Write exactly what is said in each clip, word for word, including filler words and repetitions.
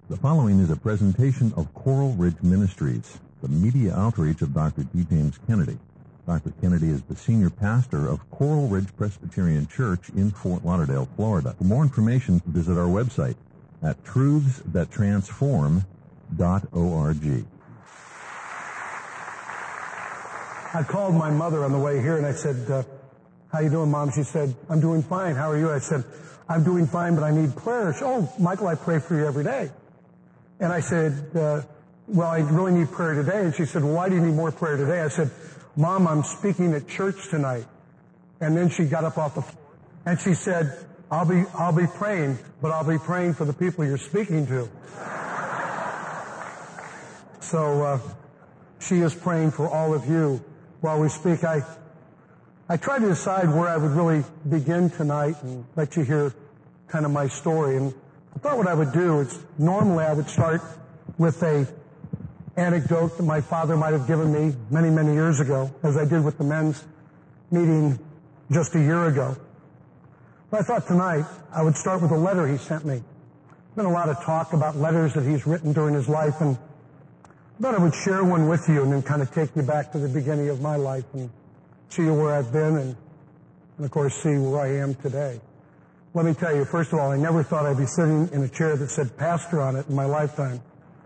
The following is a presentation of Coral Ridge Ministries, the media outreach of Doctor D. James Kennedy. Doctor Kennedy is the senior pastor of Coral Ridge Presbyterian Church in Fort Lauderdale, Florida. For more information, visit our website at truths that transform dot org. I called my mother on the way here and I said, uh, how you doing, Mom? She said, I'm doing fine. How are you? I said, I'm doing fine, but I need prayer. She, oh, Michael, I pray for you every day. And I said, uh, well, I really need prayer today. And she said, well, why do you need more prayer today? I said, Mom, I'm speaking at church tonight. And then she got up off the floor and she said, I'll be, I'll be praying, but I'll be praying for the people you're speaking to. So, uh, she is praying for all of you while we speak. I, I tried to decide where I would really begin tonight and let you hear kind of my story. And I thought what I would do is normally I would start with a anecdote that my father might have given me many, many years ago, as I did with the men's meeting just a year ago. But I thought tonight I would start with a letter he sent me. There's been a lot of talk about letters that he's written during his life, and I thought I would share one with you and then kind of take you back to the beginning of my life and see where I've been and, and of course, see where I am today. Let me tell you, first of all, I never thought I'd be sitting in a chair that said pastor on it in my lifetime.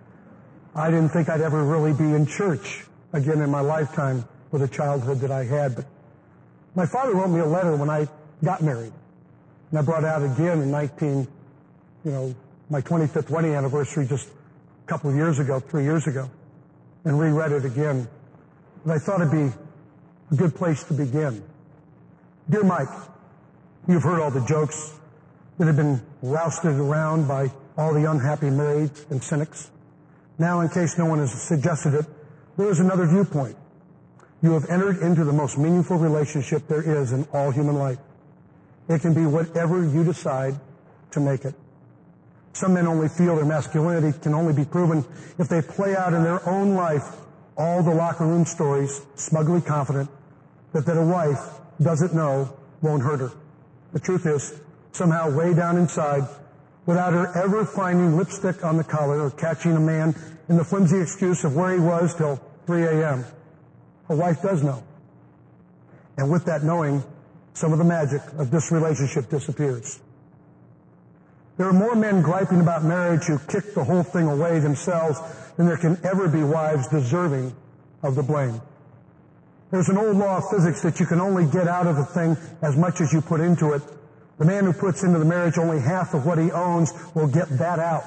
I didn't think I'd ever really be in church again in my lifetime with the childhood that I had. But my father wrote me a letter when I got married. And I brought it out again in nineteen, you know, my twenty-fifth wedding anniversary just a couple of years ago, three years ago, and reread it again. And I thought it'd be a good place to begin. Dear Mike, you've heard all the jokes that have been rousted around by all the unhappy marrieds and cynics. Now, in case no one has suggested it, there is another viewpoint. You have entered into the most meaningful relationship there is in all human life. It can be whatever you decide to make it. Some men only feel their masculinity can only be proven if they play out in their own life all the locker room stories, smugly confident that, that a wife doesn't know won't hurt her. The truth is, somehow way down inside, without her ever finding lipstick on the collar or catching a man in the flimsy excuse of where he was till three a.m., a wife does know. And with that knowing, some of the magic of this relationship disappears. There are more men griping about marriage who kick the whole thing away themselves than there can ever be wives deserving of the blame. There's an old law of physics that you can only get out of a thing as much as you put into it. The man who puts into the marriage only half of what he owns will get that out.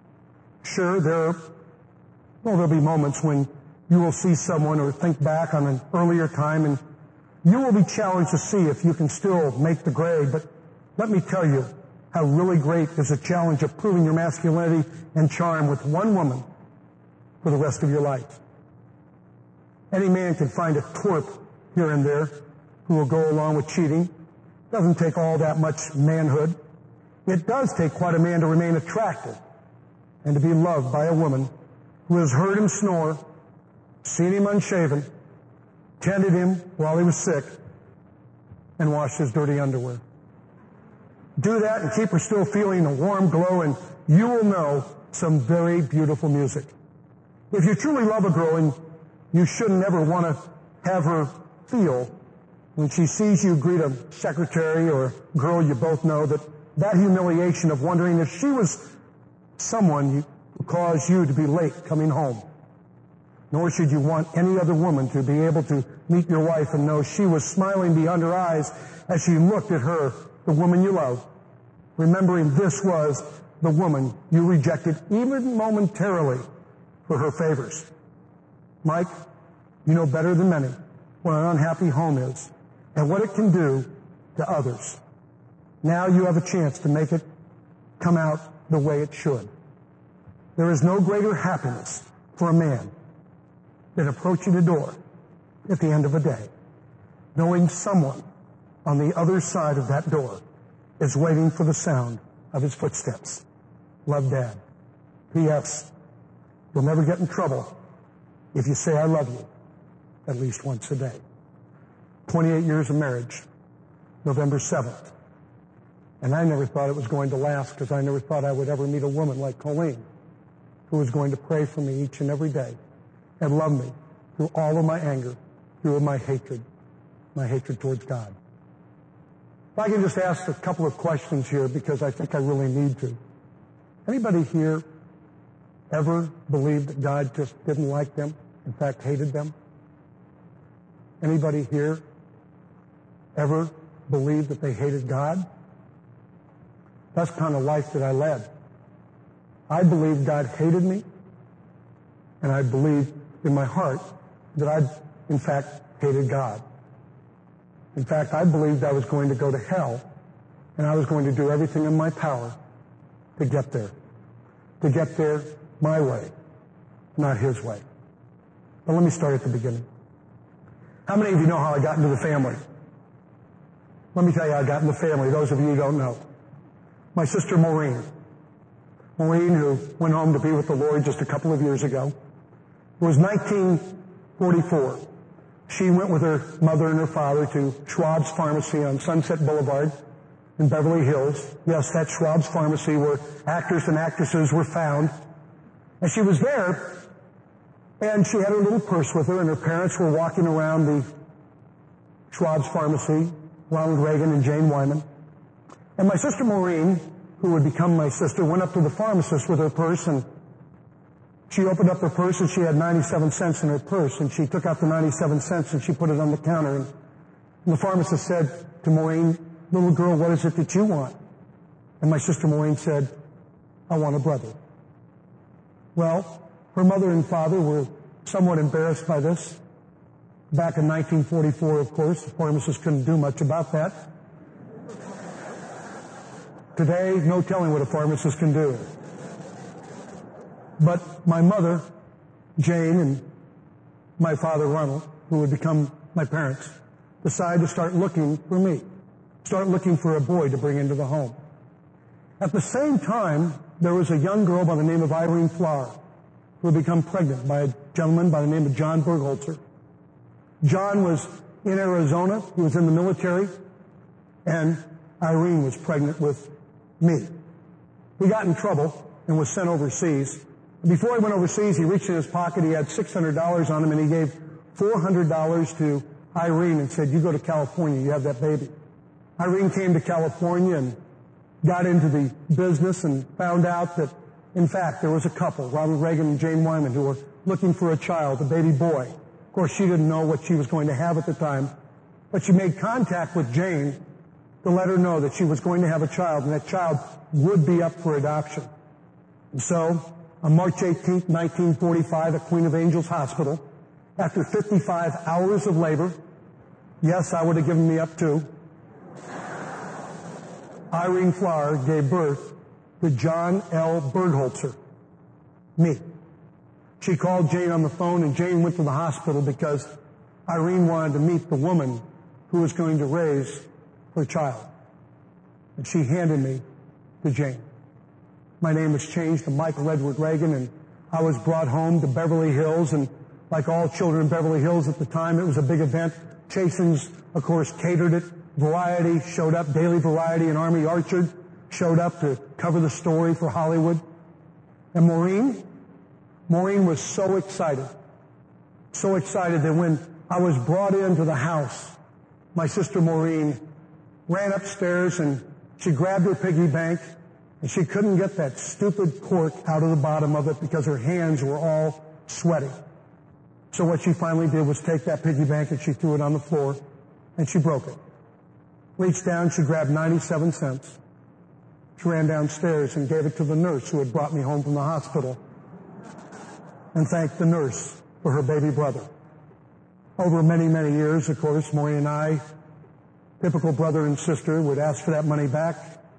Sure, there are, well, there'll be moments when you will see someone or think back on an earlier time and you will be challenged to see if you can still make the grade. But let me tell you how really great is the challenge of proving your masculinity and charm with one woman for the rest of your life. Any man can find a twerp here and there who will go along with cheating. It doesn't take all that much manhood. It does take quite a man to remain attractive and to be loved by a woman who has heard him snore, seen him unshaven, tended him while he was sick, and washed his dirty underwear. Do that and keep her still feeling a warm glow, and you will know some very beautiful music. If you truly love a girl, and you shouldn't ever want to have her feel when she sees you greet a secretary or a girl you both know, that that humiliation of wondering if she was someone who caused you to be late coming home. Nor should you want any other woman to be able to meet your wife and know she was smiling beyond her eyes as she looked at her, the woman you love, remembering this was the woman you rejected even momentarily for her favors. Mike, you know better than many what an unhappy home is and what it can do to others. Now you have a chance to make it come out the way it should. There is no greater happiness for a man than approaching a door at the end of a day, knowing someone on the other side of that door is waiting for the sound of his footsteps. Love, Dad. P S. You'll never get in trouble if you say I love you at least once a day. twenty-eight years of marriage, November seventh. And I never thought it was going to last because I never thought I would ever meet a woman like Colleen. who was going to pray for me each and every day and love me through all of my anger, through my hatred, my hatred towards God. If I can just ask a couple of questions here, because I think I really need to. Anybody here ever believed that God just didn't like them, in fact hated them? Anybody here ever believed that they hated God? That's the kind of life that I led. I believed God hated me, and I believed in my heart that I, in fact, hated God. In fact, I believed I was going to go to hell, and I was going to do everything in my power to get there. To get there my way, not His way. But let me start at the beginning. How many of you know how I got into the family? Let me tell you how I got in the family, those of you who don't know. My sister Maureen. Maureen, who went home to be with the Lord just a couple of years ago. It was nineteen forty-four. She went with her mother and her father to Schwab's Pharmacy on Sunset Boulevard in Beverly Hills. Yes, that's Schwab's Pharmacy, where actors and actresses were found. And she was there, and she had her little purse with her, and her parents were walking around the Schwab's Pharmacy, Ronald Reagan and Jane Wyman. And my sister Maureen, who would become my sister, went up to the pharmacist with her purse, and she opened up her purse, and she had ninety-seven cents in her purse, and she took out the ninety-seven cents and she put it on the counter. And the pharmacist said to Maureen, "Little girl, what is it that you want?" And my sister Maureen said, "I want a brother." Well, her mother and father were somewhat embarrassed by this. Back in nineteen forty-four, of course, the pharmacist couldn't do much about that. Today, no telling what a pharmacist can do. But my mother, Jane, and my father, Ronald, who would become my parents, decided to start looking for me, start looking for a boy to bring into the home. At the same time, there was a young girl by the name of Irene Flower, who had become pregnant by a gentleman by the name of John Bergholzer. John was in Arizona. He was in the military. And Irene was pregnant with me. He got in trouble and was sent overseas. Before he went overseas, he reached in his pocket. He had six hundred dollars on him, and he gave four hundred dollars to Irene and said, "You go to California, you have that baby." Irene came to California and got into the business and found out that, in fact, there was a couple, Ronald Reagan and Jane Wyman, who were looking for a child, a baby boy. Of course, she didn't know what she was going to have at the time, but she made contact with Jane to let her know that she was going to have a child, and that child would be up for adoption. And so, on March eighteenth, nineteen forty-five, at Queen of Angels Hospital, after fifty-five hours of labor, yes, I would have given me up too, Irene Flower gave birth to John L. Bergholzer, me. She called Jane on the phone, and Jane went to the hospital because Irene wanted to meet the woman who was going to raise her child. And she handed me to Jane. My name was changed to Michael Edward Reagan, and I was brought home to Beverly Hills, and like all children in Beverly Hills at the time, it was a big event. Chasen's, of course, catered it. Variety showed up. Daily Variety and Army Orchard showed up to cover the story for Hollywood. And Maureen, Maureen was so excited, so excited that when I was brought into the house, my sister Maureen ran upstairs and she grabbed her piggy bank, and she couldn't get that stupid cork out of the bottom of it because her hands were all sweaty. So what she finally did was take that piggy bank and she threw it on the floor, and she broke it. Reached down, she grabbed ninety-seven cents. She ran downstairs and gave it to the nurse who had brought me home from the hospital, and thanked the nurse for her baby brother. Over many, many years, of course, Maureen and I, typical brother and sister, would ask for that money back.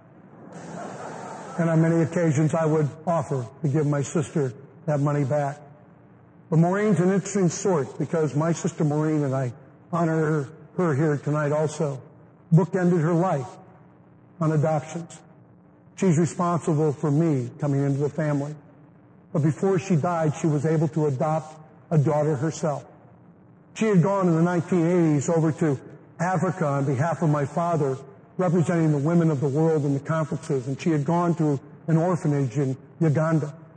And on many occasions, I would offer to give my sister that money back. But Maureen's an interesting sort, because my sister Maureen, and I honor her, her here tonight also, bookended her life on adoptions. She's responsible for me coming into the family. But before she died, she was able to adopt a daughter herself. She had gone in the nineteen eighties over to Africa on behalf of my father, representing the women of the world in the conferences, and she had gone to an orphanage in Uganda.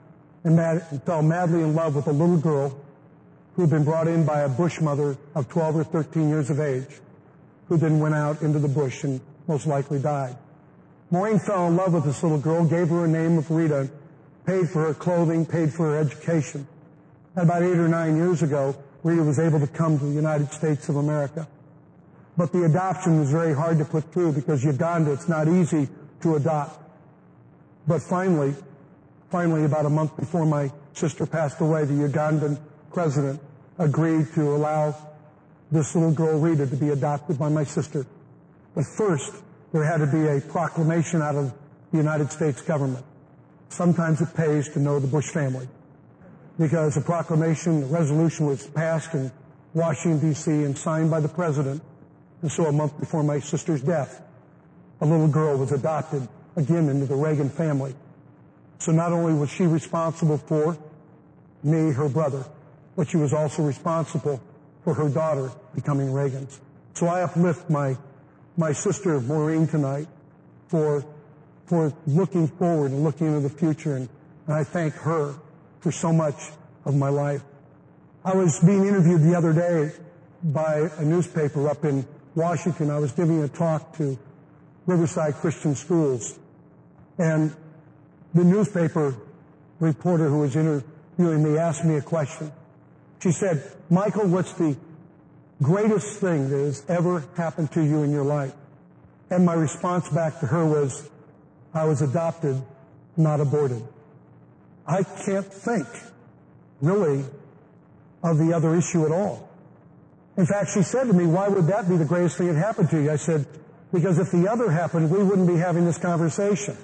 and, mad, and fell madly in love with a little girl who had been brought in by a bush mother of twelve or thirteen years of age, who then went out into the bush and most likely died. Maureen fell in love with this little girl, gave her a name of Rita, paid for her clothing, paid for her education. And about eight or nine years ago, Rita was able to come to the United States of America. But the adoption was very hard to put through because Uganda, it's not easy to adopt. But finally, finally about a month before my sister passed away, the Ugandan president agreed to allow this little girl, Rita, to be adopted by my sister. But first, there had to be a proclamation out of the United States government. Sometimes it pays to know the Bush family, because a proclamation, a resolution was passed in Washington, D C and signed by the president. And so a month before my sister's death, a little girl was adopted again into the Reagan family. So not only was she responsible for me, her brother, but she was also responsible for her daughter becoming Reagan's. So I uplift my my sister Maureen tonight for for looking forward and looking into the future, and, and I thank her for so much of my life. I was being interviewed the other day by a newspaper up in Washington. I was giving a talk to Riverside Christian Schools, and the newspaper reporter who was interviewing me asked me a question. She said, "Michael, what's the greatest thing that has ever happened to you in your life?" And my response back to her was, "I was adopted, not aborted." I can't think, really, of the other issue at all. In fact, she said to me, "Why would that be the greatest thing that happened to you?" I said, "Because if the other happened, we wouldn't be having this conversation."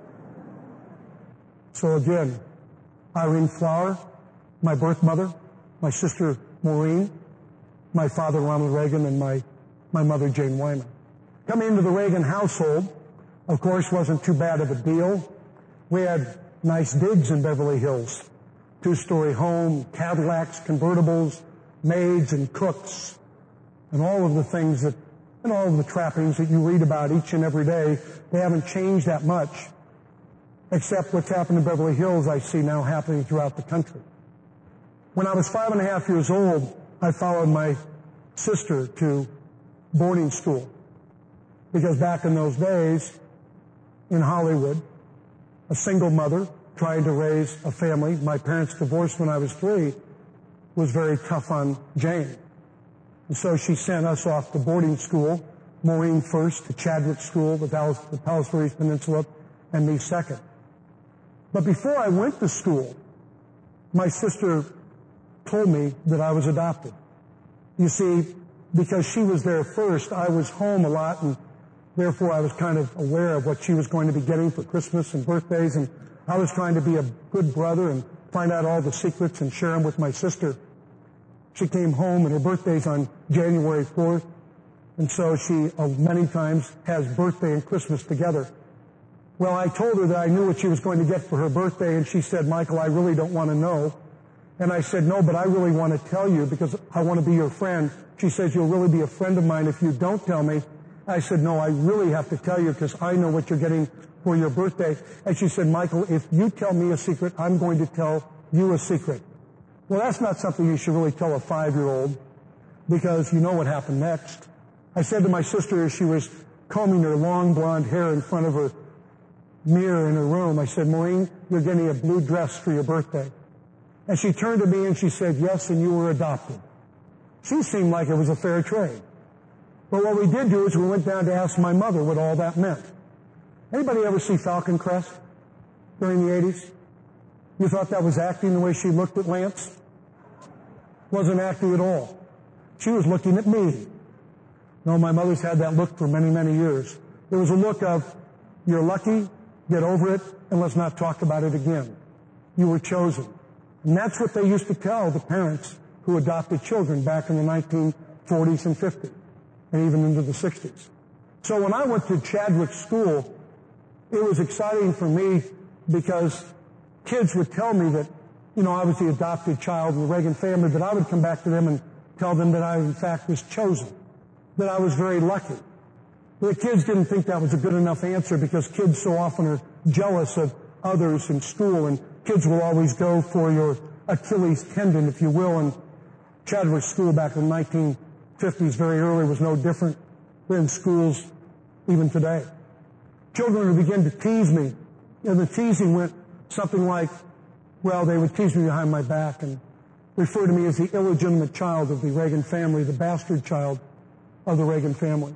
So again, Irene Flower, my birth mother, my sister Maureen, my father Ronald Reagan, and my, my mother Jane Wyman. Coming into the Reagan household, of course, wasn't too bad of a deal. We had nice digs in Beverly Hills. Two-story home, Cadillacs, convertibles, maids and cooks, and all of the things that, and all of the trappings that you read about each and every day. They haven't changed that much, except what's happened in Beverly Hills I see now happening throughout the country. When I was five and a half years old, I followed my sister to boarding school, because back in those days, in Hollywood, a single mother trying to raise a family, my parents divorced when I was three, was very tough on Jane. And so she sent us off to boarding school, Maureen first to Chadwick School, the Palos, the Palos Verdes Peninsula, and me second. But before I went to school, my sister told me that I was adopted. You see, because she was there first, I was home a lot, and therefore I was kind of aware of what she was going to be getting for Christmas and birthdays, and I was trying to be a good brother and find out all the secrets and share them with my sister. She came home, and her birthday's on January fourth, and so she uh, many times has birthday and Christmas together. Well, I told her that I knew what she was going to get for her birthday, and she said, "Michael, I really don't want to know." And I said, "No, but I really want to tell you because I want to be your friend." She says, "You'll really be a friend of mine if you don't tell me." I said, "No, I really have to tell you because I know what you're getting for your birthday." And she said, "Michael, if you tell me a secret, I'm going to tell you a secret." Well, that's not something you should really tell a five-year-old, because you know what happened next. I said to my sister as she was combing her long blonde hair in front of her mirror in her room, I said, "Maureen, you're getting a blue dress for your birthday." And she turned to me and she said, "Yes, and you were adopted." She seemed like it was a fair trade. But what we did do is we went down to ask my mother what all that meant. Anybody ever see Falcon Crest during the eighties? You thought that was acting the way she looked at Lance? Wasn't acting at all. She was looking at me. No, my mother's had that look for many, many years. It was a look of, you're lucky, get over it, and let's not talk about it again. You were chosen. And that's what they used to tell the parents who adopted children back in the nineteen forties and fifties, and even into the sixties. So when I went to Chadwick School, it was exciting for me because kids would tell me that, you know, I was the adopted child of the Reagan family, but I would come back to them and tell them that I, in fact, was chosen, that I was very lucky. The kids didn't think that was a good enough answer because kids so often are jealous of others in school and kids will always go for your Achilles tendon, if you will, and Chadwick School back in the nineteen fifties, very early, was no different than schools even today. Children would begin to tease me, and the teasing went something like, well, they would tease me behind my back and refer to me as the illegitimate child of the Reagan family, the bastard child of the Reagan family.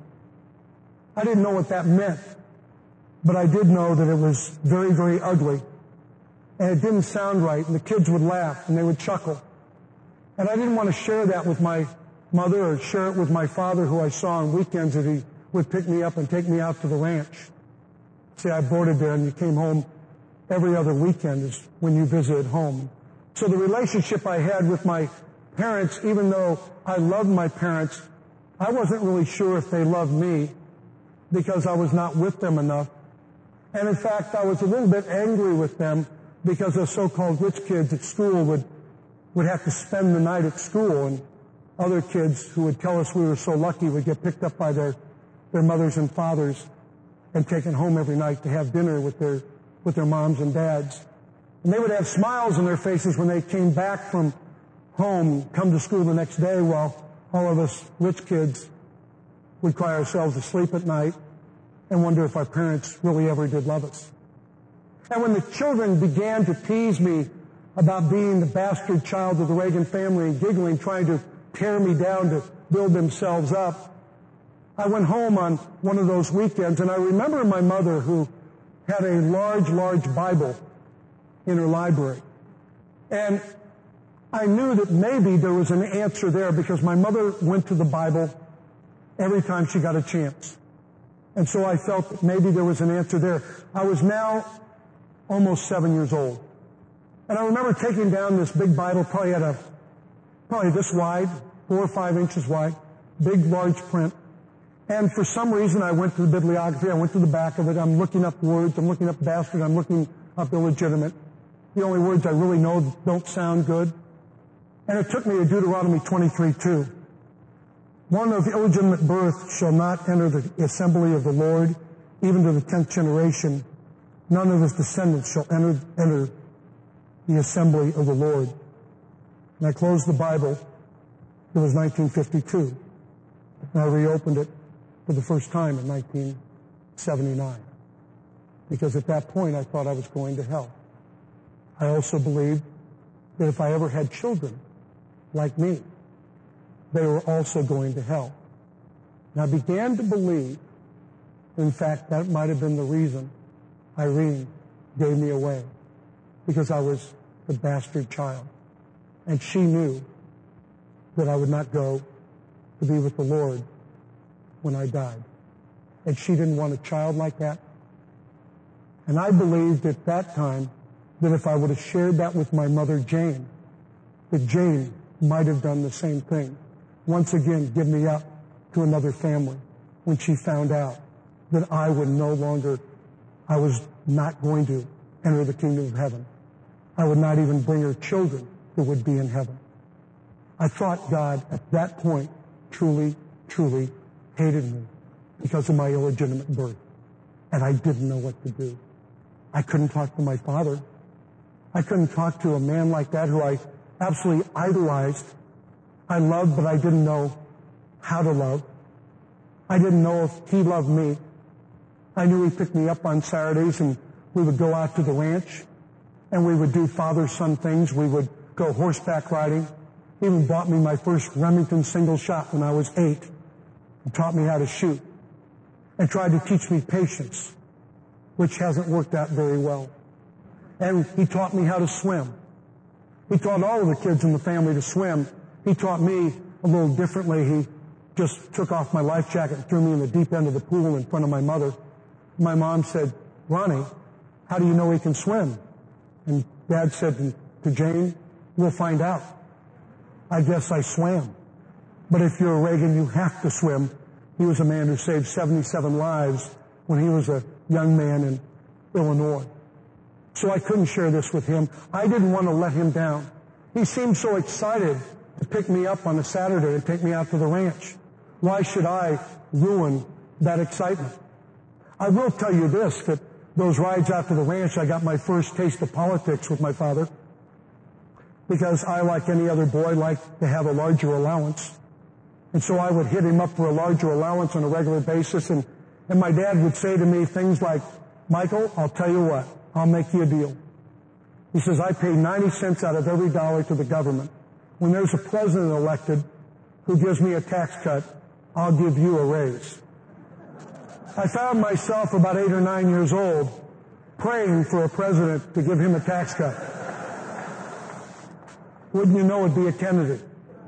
I didn't know what that meant, but I did know that it was very, very ugly, and it didn't sound right, and the kids would laugh, and they would chuckle. And I didn't want to share that with my mother or share it with my father, who I saw on weekends that he would pick me up and take me out to the ranch. See, I boarded there, and you came home every other weekend is when you visited home. So the relationship I had with my parents, even though I loved my parents, I wasn't really sure if they loved me because I was not with them enough. And in fact, I was a little bit angry with them because the so-called rich kids at school would would have to spend the night at school, and other kids who would tell us we were so lucky would get picked up by their, their mothers and fathers and taken home every night to have dinner with their, with their moms and dads. And they would have smiles on their faces when they came back from home, come to school the next day, while all of us rich kids would cry ourselves to sleep at night and wonder if our parents really ever did love us. And when the children began to tease me about being the bastard child of the Reagan family and giggling, trying to tear me down to build themselves up, I went home on one of those weekends, and I remember my mother, who had a large, large Bible in her library. And I knew that maybe there was an answer there because my mother went to the Bible every time she got a chance. And so I felt that maybe there was an answer there. I was now almost seven years old. And I remember taking down this big Bible, probably at a, probably this wide, four or five inches wide, big, large print. And for some reason, I went to the bibliography. I went to the back of it. I'm looking up words. I'm looking up bastard. I'm looking up illegitimate. The only words I really know don't sound good. And it took me to Deuteronomy twenty-three two. One of illegitimate birth shall not enter the assembly of the Lord, even to the tenth generation. None of his descendants shall enter, enter the assembly of the Lord. And I closed the Bible. It was nineteen fifty-two. And I reopened it for the first time in nineteen seventy-nine. Because at that point I thought I was going to hell. I also believed that if I ever had children like me, they were also going to hell. And I began to believe, in fact, that might have been the reason Irene gave me away, because I was the bastard child. And she knew that I would not go to be with the Lord when I died. And she didn't want a child like that. And I believed at that time that if I would have shared that with my mother, Jane, that Jane might have done the same thing. Once again, give me up to another family when she found out that I would no longer, I was not going to enter the kingdom of heaven. I would not even bring her children that would be in heaven. I thought God at that point truly, truly hated me because of my illegitimate birth. And I didn't know what to do. I couldn't talk to my father. I couldn't talk to a man like that who I absolutely idolized. I loved, but I didn't know how to love. I didn't know if he loved me. I knew he picked me up on Saturdays and we would go out to the ranch and we would do father-son things. We would go horseback riding. He even bought me my first Remington single shot when I was eight and taught me how to shoot and tried to teach me patience, which hasn't worked out very well. And he taught me how to swim. He taught all of the kids in the family to swim. He taught me a little differently. He just took off my life jacket and threw me in the deep end of the pool in front of my mother. My mom said, "Ronnie, how do you know he can swim?" And Dad said to Jane, "We'll find out." I guess I swam. But if you're a Reagan, you have to swim. He was a man who saved seventy-seven lives when he was a young man in Illinois. So I couldn't share this with him. I didn't want to let him down. He seemed so excited to pick me up on a Saturday and take me out to the ranch. Why should I ruin that excitement? I will tell you this, that those rides out to the ranch, I got my first taste of politics with my father, because I, like any other boy, liked to have a larger allowance. And so I would hit him up for a larger allowance on a regular basis, and, and my dad would say to me things like, Michael, I'll tell you what, I'll make you a deal. He says, I pay ninety cents out of every dollar to the government. When there's a president elected who gives me a tax cut, I'll give you a raise. I found myself about eight or nine years old praying for a president to give him a tax cut. Wouldn't you know it'd be a Kennedy.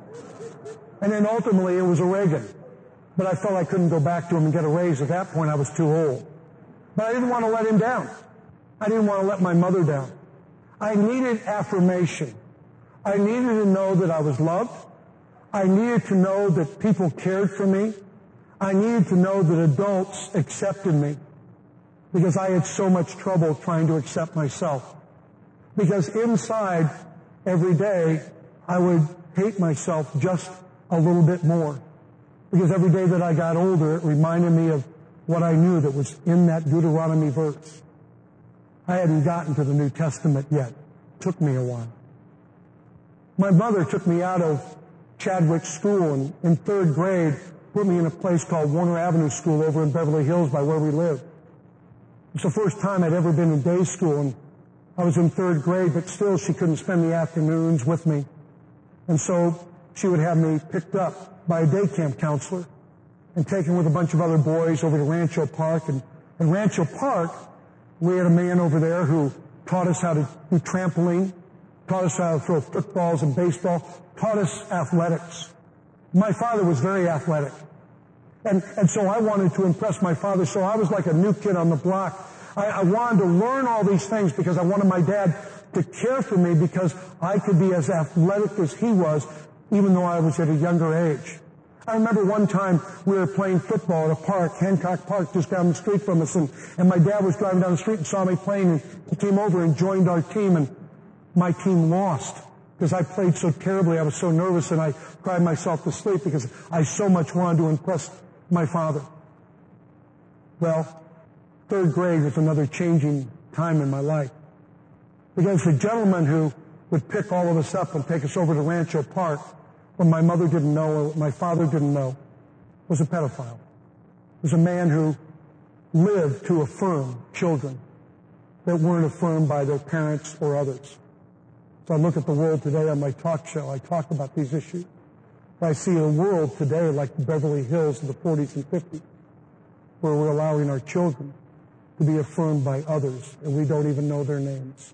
And then ultimately it was a Reagan. But I felt I couldn't go back to him and get a raise. At that point I was too old. But I didn't want to let him down. I didn't want to let my mother down. I needed affirmation. I needed to know that I was loved. I needed to know that people cared for me. I needed to know that adults accepted me, because I had so much trouble trying to accept myself. Because inside, every day, I would hate myself just a little bit more. Because every day that I got older, it reminded me of what I knew that was in that Deuteronomy verse. I hadn't gotten to the New Testament yet. It took me a while. My mother took me out of Chadwick School, and in third grade put me in a place called Warner Avenue School over in Beverly Hills by where we live. It's the first time I'd ever been in day school, and I was in third grade, but still she couldn't spend the afternoons with me. And so she would have me picked up by a day camp counselor and taken with a bunch of other boys over to Rancho Park. And in Rancho Park, we had a man over there who taught us how to do trampoline, taught us how to throw footballs and baseball, taught us athletics. My father was very athletic. And, and so I wanted to impress my father, so I was like a new kid on the block. I, I wanted to learn all these things because I wanted my dad to care for me, because I could be as athletic as he was, even though I was at a younger age. I remember one time we were playing football at a park, Hancock Park, just down the street from us, and, and my dad was driving down the street and saw me playing, and he came over and joined our team, and my team lost because I played so terribly. I was so nervous, and I cried myself to sleep because I so much wanted to impress my father. Well, third grade was another changing time in my life, because the gentleman who would pick all of us up and take us over to Rancho Park, what my mother didn't know or what my father didn't know, was a pedophile. Was a man who lived to affirm children that weren't affirmed by their parents or others. So I look at the world today on my talk show. I talk about these issues. I see a world today like the Beverly Hills of the forties and fifties, where we're allowing our children to be affirmed by others, and we don't even know their names.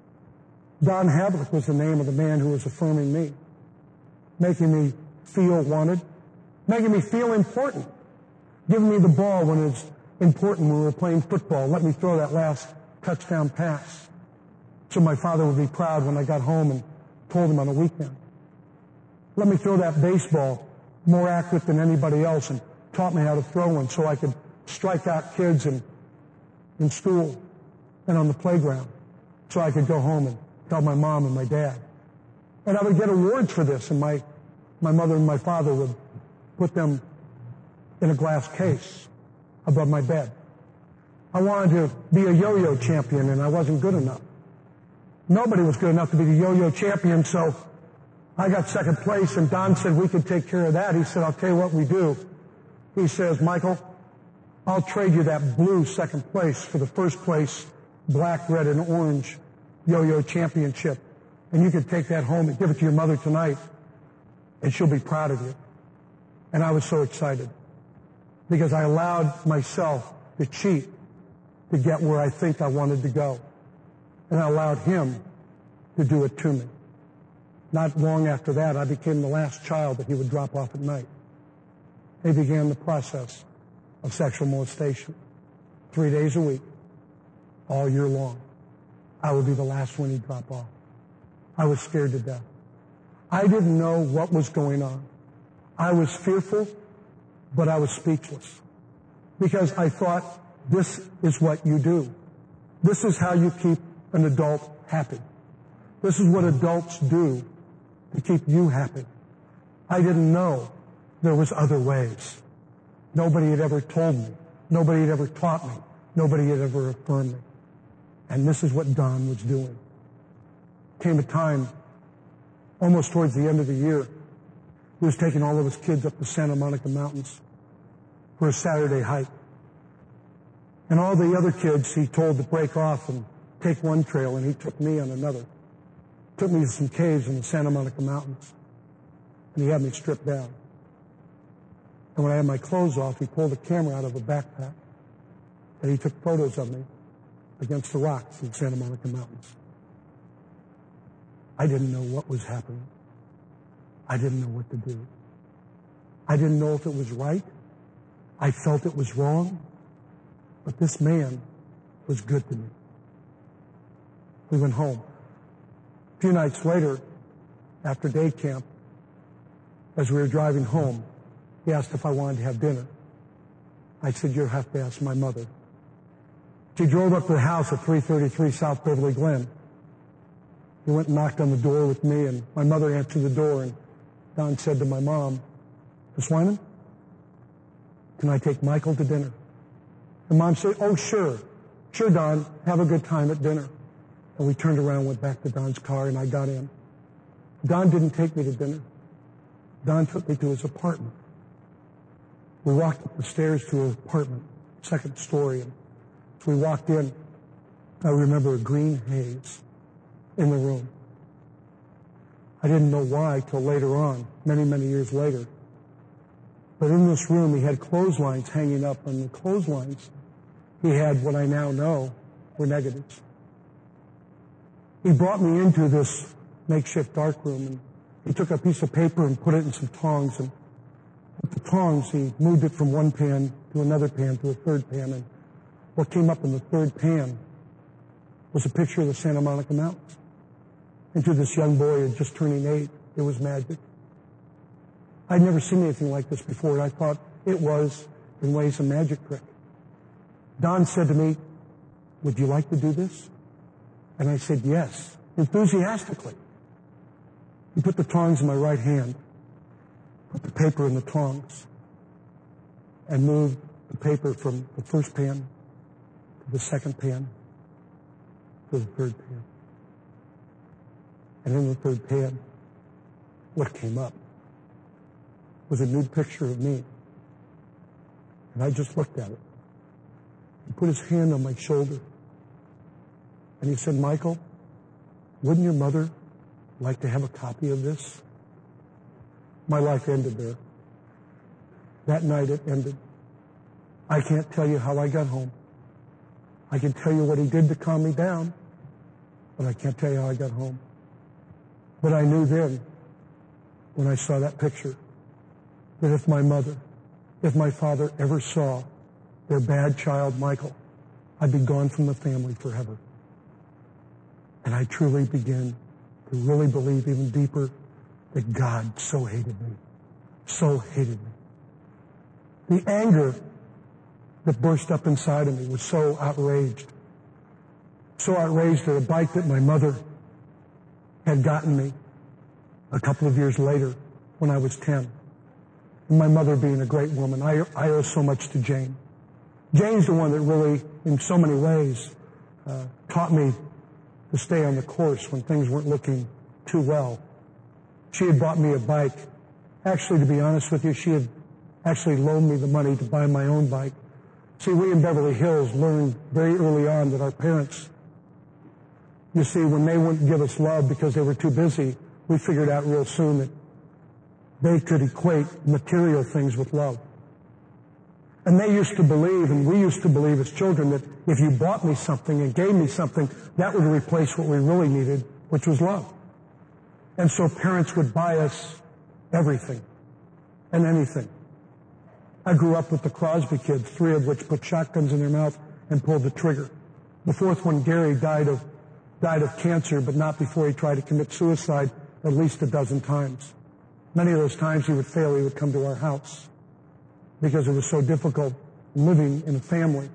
Don Havlick was the name of the man who was affirming me, making me feel wanted, making me feel important, giving me the ball when it's important when we were playing football, let me throw that last touchdown pass, so my father would be proud when I got home and told him on the weekend. Let me throw that baseball more accurate than anybody else, and taught me how to throw one so I could strike out kids in, in school and on the playground, so I could go home and tell my mom and my dad. And I would get awards for this, and my, my mother and my father would put them in a glass case above my bed. I wanted to be a yo-yo champion, and I wasn't good enough. Nobody was good enough to be the yo-yo champion, so I got second place, and Don said we could take care of that. He said, I'll tell you what we do. He says, Michael, I'll trade you that blue second place for the first place black, red, and orange yo-yo championship. And you can take that home and give it to your mother tonight, and she'll be proud of you. And I was so excited because I allowed myself to cheat to get where I think I wanted to go. And I allowed him to do it to me. Not long after that, I became the last child that he would drop off at night. He began the process of sexual molestation. Three days a week, all year long. I would be the last one he'd drop off. I was scared to death. I didn't know what was going on. I was fearful, but I was speechless. Because I thought, this is what you do. This is how you keep an adult happy. This is what adults do to keep you happy. I didn't know there was other ways. Nobody had ever told me. Nobody had ever taught me. Nobody had ever affirmed me. And this is what Don was doing. Came a time, almost towards the end of the year, he was taking all of his kids up the Santa Monica Mountains for a Saturday hike. And all the other kids he told to break off and take one trail, and he took me on another. Took me to some caves in the Santa Monica Mountains. And he had me stripped down. And when I had my clothes off, he pulled a camera out of a backpack. And he took photos of me against the rocks in Santa Monica Mountains. I didn't know what was happening. I didn't know what to do. I didn't know if it was right. I felt it was wrong. But this man was good to me. We went home. A few nights later, after day camp, as we were driving home, he asked if I wanted to have dinner. I said, you'll have to ask my mother. She drove up to the house at three thirty-three South Beverly Glen. He went and knocked on the door with me, and my mother answered the door, and Don said to my mom, Miss Wyman, can I take Michael to dinner? And Mom said, oh, sure. Sure, Don. Have a good time at dinner. And we turned around, went back to Don's car, and I got in. Don didn't take me to dinner. Don took me to his apartment. We walked up the stairs to his apartment, second story, and as we walked in, I remember a green haze in the room. I didn't know why till later on, many, many years later. But in this room, he had clotheslines hanging up, and the clotheslines, he had what I now know were negatives. He brought me into this makeshift darkroom, and he took a piece of paper and put it in some tongs, and with the tongs, he moved it from one pan to another pan to a third pan, and what came up in the third pan was a picture of the Santa Monica Mountains. And to this young boy just turning eight, it was magic. I'd never seen anything like this before, and I thought it was, in ways, a magic trick. Don said to me, would you like to do this? And I said yes, enthusiastically. He put the tongs in my right hand, put the paper in the tongs, and moved the paper from the first pan to the second pan to the third pan. And in the third pan, what came up was a nude picture of me. And I just looked at it. He put his hand on my shoulder. And he said, Michael, wouldn't your mother like to have a copy of this? My life ended there. That night it ended. I can't tell you how I got home. I can tell you what he did to calm me down, but I can't tell you how I got home. But I knew then, when I saw that picture, that if my mother, if my father ever saw their bad child, Michael, I'd be gone from the family forever. And I truly began to really believe even deeper that God so hated me, so hated me. The anger that burst up inside of me was so outraged, so outraged at a bike that my mother had gotten me a couple of years later when I was ten. And my mother being a great woman, I, I owe so much to Jane. Jane's the one that really, in so many ways, uh, taught me to stay on the course when things weren't looking too well. She had bought me a bike. Actually, to be honest with you, she had actually loaned me the money to buy my own bike. See, we in Beverly Hills learned very early on that our parents, you see, when they wouldn't give us love because they were too busy, we figured out real soon that they could equate material things with love. And they used to believe, and we used to believe as children, that if you bought me something and gave me something, that would replace what we really needed, which was love. And so parents would buy us everything and anything. I grew up with the Crosby kids, three of which put shotguns in their mouth and pulled the trigger. The fourth one, Gary, died of died of cancer, but not before he tried to commit suicide at least a dozen times. Many of those times he would fail, he would come to our house because it was so difficult living in a family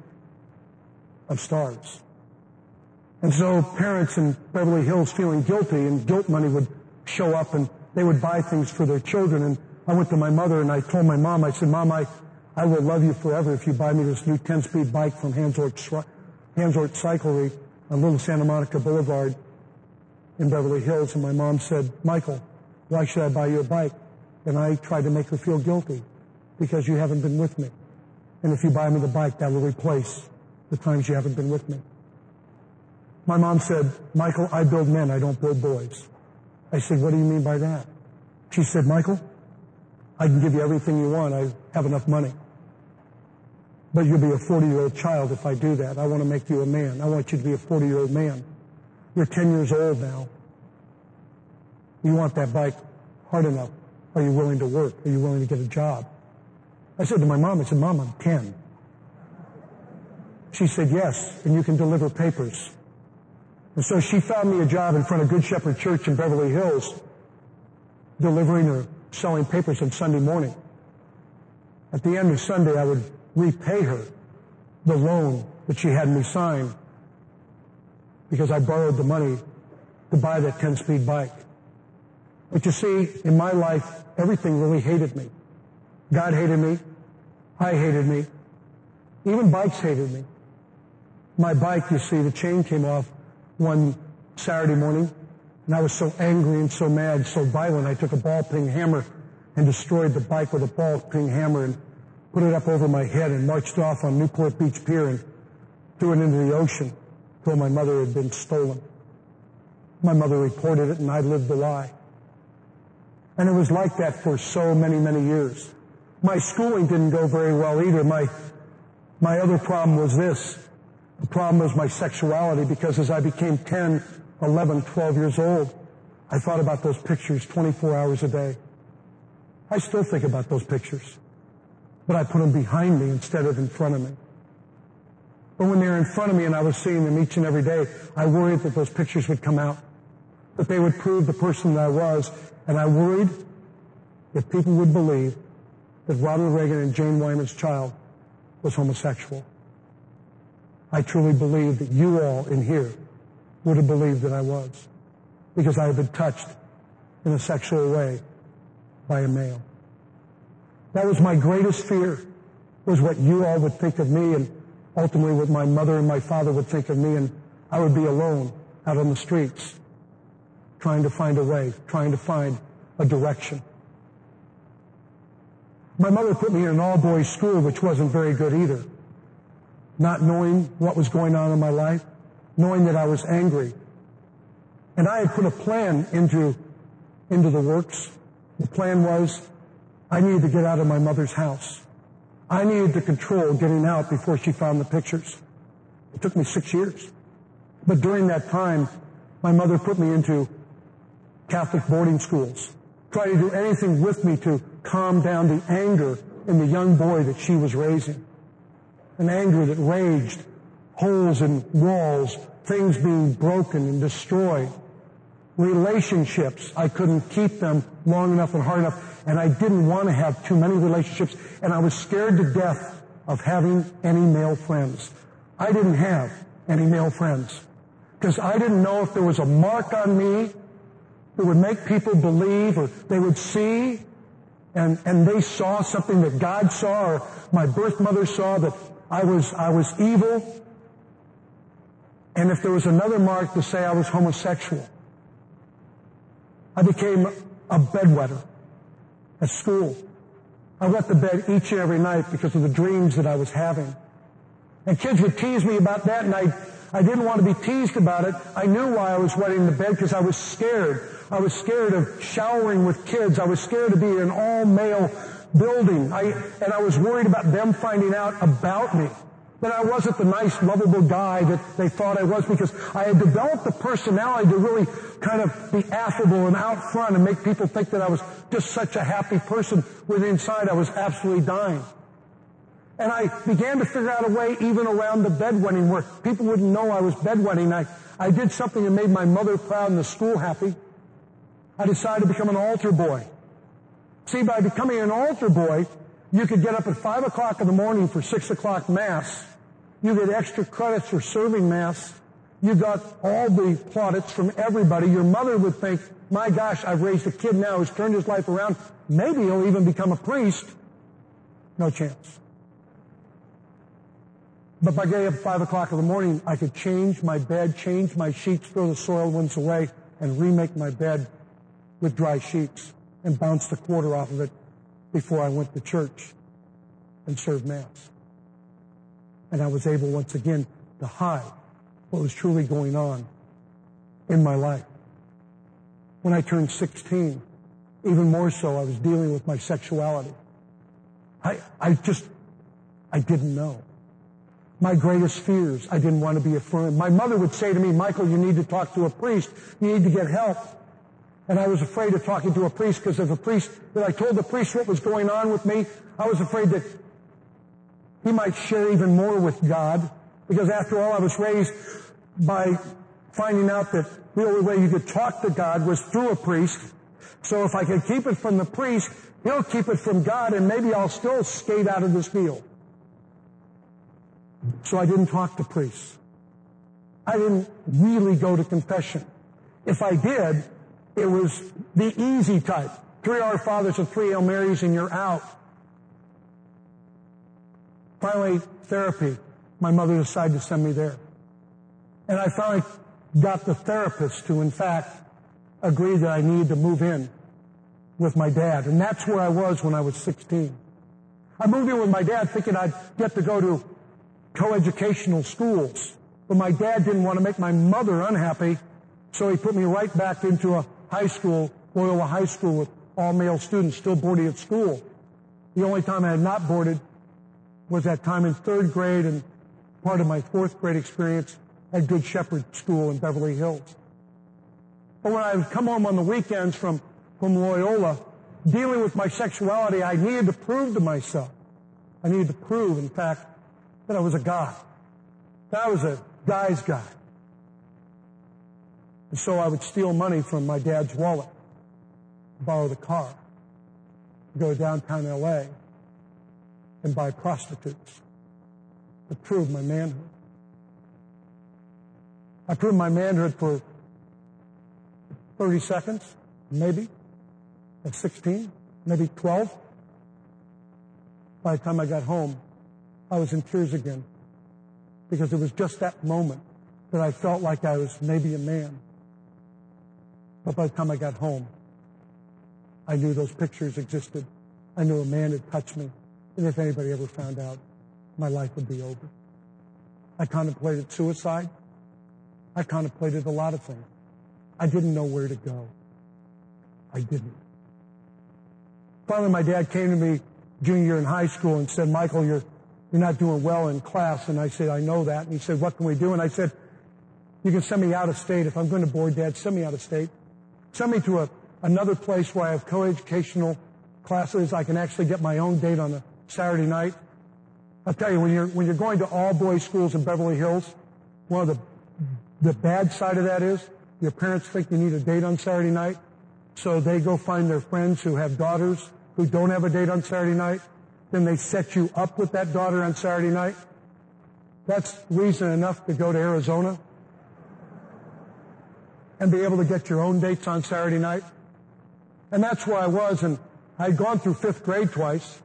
of stars. And so parents in Beverly Hills feeling guilty, and guilt money would show up, and they would buy things for their children. And I went to my mother and I told my mom, I said, Mom, I, I will love you forever if you buy me this new ten-speed bike from Hansort, Hansort Cyclery on Little Santa Monica Boulevard in Beverly Hills. And my mom said, Michael, why should I buy you a bike? And I tried to make her feel guilty because you haven't been with me. And if you buy me the bike, that will replace the times you haven't been with me. My mom said, Michael, I build men, I don't build boys. I said, what do you mean by that? She said, Michael, I can give you everything you want. I have enough money. But you'll be a forty-year-old child if I do that. I want to make you a man. I want you to be a forty-year-old man. You're ten years old now. You want that bike hard enough. Are you willing to work? Are you willing to get a job? I said to my mom, I said, Mom, I'm ten. She said, yes, and you can deliver papers. And so she found me a job in front of Good Shepherd Church in Beverly Hills, delivering or selling papers on Sunday morning. At the end of Sunday, I would repay her the loan that she had me sign because I borrowed the money to buy that ten-speed bike. But you see, in my life, everything really hated me. God hated me. I hated me. Even bikes hated me. My bike, you see, the chain came off one Saturday morning, and I was so angry and so mad, so violent, I took a ball-peen hammer and destroyed the bike with a ball-peen hammer and put it up over my head and marched off on Newport Beach Pier and threw it into the ocean, told my mother it had been stolen. My mother reported it, and I lived the lie. And it was like that for so many, many years. My schooling didn't go very well either. My, my other problem was this. The problem was my sexuality, because as I became ten, eleven, twelve years old, I thought about those pictures twenty-four hours a day. I still think about those pictures, but I put them behind me instead of in front of me. But when they were in front of me and I was seeing them each and every day, I worried that those pictures would come out, that they would prove the person that I was, and I worried that people would believe that Ronald Reagan and Jane Wyman's child was homosexual. I truly believe that you all in here would have believed that I was, because I had been touched in a sexual way by a male. That was my greatest fear, was what you all would think of me, and ultimately what my mother and my father would think of me, and I would be alone out on the streets, trying to find a way, trying to find a direction. My mother put me in an all-boys school, which wasn't very good either. Not knowing what was going on in my life, knowing that I was angry. And I had put a plan into, into the works. The plan was I needed to get out of my mother's house. I needed to control getting out before she found the pictures. It took me six years. But during that time, my mother put me into Catholic boarding schools, tried to do anything with me to calm down the anger in the young boy that she was raising. An anger that raged, holes in walls, things being broken and destroyed. Relationships, I couldn't keep them long enough and hard enough, and I didn't want to have too many relationships, and I was scared to death of having any male friends. I didn't have any male friends, because I didn't know if there was a mark on me that would make people believe, or they would see, and, and they saw something that God saw, or my birth mother saw, that I was, I was evil. And if there was another mark to say I was homosexual, I became a bedwetter at school. I wet the bed each and every night because of the dreams that I was having. And kids would tease me about that, and I, I didn't want to be teased about it. I knew why I was wetting the bed, because I was scared. I was scared of showering with kids. I was scared to be in an all-male building. I, and I was worried about them finding out about me, that I wasn't the nice, lovable guy that they thought I was, because I had developed the personality to really kind of be affable and out front and make people think that I was just such a happy person, when inside I was absolutely dying. And I began to figure out a way, even around the bedwetting, where people wouldn't know I was bedwetting. I, I did something that made my mother proud and the school happy. I decided to become an altar boy. See, by becoming an altar boy, you could get up at five o'clock in the morning for six o'clock Mass. You get extra credits for serving Mass. You got all the plaudits from everybody. Your mother would think, my gosh, I've raised a kid now who's turned his life around. Maybe he'll even become a priest. No chance. But by getting up at five o'clock in the morning, I could change my bed, change my sheets, throw the soiled ones away, and remake my bed with dry sheets and bounce the quarter off of it before I went to church and served Mass. And I was able once again to hide what was truly going on in my life. When I turned sixteen, even more so, I was dealing with my sexuality. I, I just, I didn't know. My greatest fears, I didn't want to be affirmed. My mother would say to me, Michael, you need to talk to a priest. You need to get help. And I was afraid of talking to a priest because if a priest, that I told the priest what was going on with me, I was afraid that he might share even more with God. Because after all, I was raised by finding out that the only way you could talk to God was through a priest. So if I could keep it from the priest, he'll keep it from God, and maybe I'll still skate out of this deal. So I didn't talk to priests. I didn't really go to confession. If I did, it was the easy type. Three Our Fathers and three Hail Marys and you're out. Finally, therapy. My mother decided to send me there. And I finally got the therapist to, in fact, agree that I needed to move in with my dad. And that's where I was when I was sixteen. I moved in with my dad thinking I'd get to go to coeducational schools. But my dad didn't want to make my mother unhappy, so he put me right back into a high school, Loyola High School, with all male students still boarding at school. The only time I had not boarded was that time in third grade and part of my fourth grade experience at Good Shepherd School in Beverly Hills. But when I would come home on the weekends from, from Loyola, dealing with my sexuality, I needed to prove to myself. I needed to prove, in fact, that I was a guy. That I was a guy's guy. And so I would steal money from my dad's wallet, borrow the car, go to downtown L A and buy prostitutes to prove my manhood. I proved my manhood for thirty seconds, maybe, at sixteen, maybe twelve. By the time I got home, I was in tears again because it was just that moment that I felt like I was maybe a man. But by the time I got home, I knew those pictures existed. I knew a man had touched me. And if anybody ever found out, my life would be over. I contemplated suicide. I contemplated a lot of things. I didn't know where to go. I didn't. Finally, my dad came to me junior year in high school and said, Michael, you're, you're not doing well in class. And I said, I know that. And he said, what can we do? And I said, you can send me out of state. If I'm going to board, Dad, send me out of state. Send me to a, another place where I have coeducational classes. I can actually get my own date on a Saturday night. I'll tell you, when you're, when you're going to all boys schools in Beverly Hills, one of the, the bad side of that is your parents think you need a date on Saturday night. So they go find their friends who have daughters who don't have a date on Saturday night. Then they set you up with that daughter on Saturday night. That's reason enough to go to Arizona and be able to get your own dates on Saturday night. And that's where I was, and I'd gone through fifth grade twice.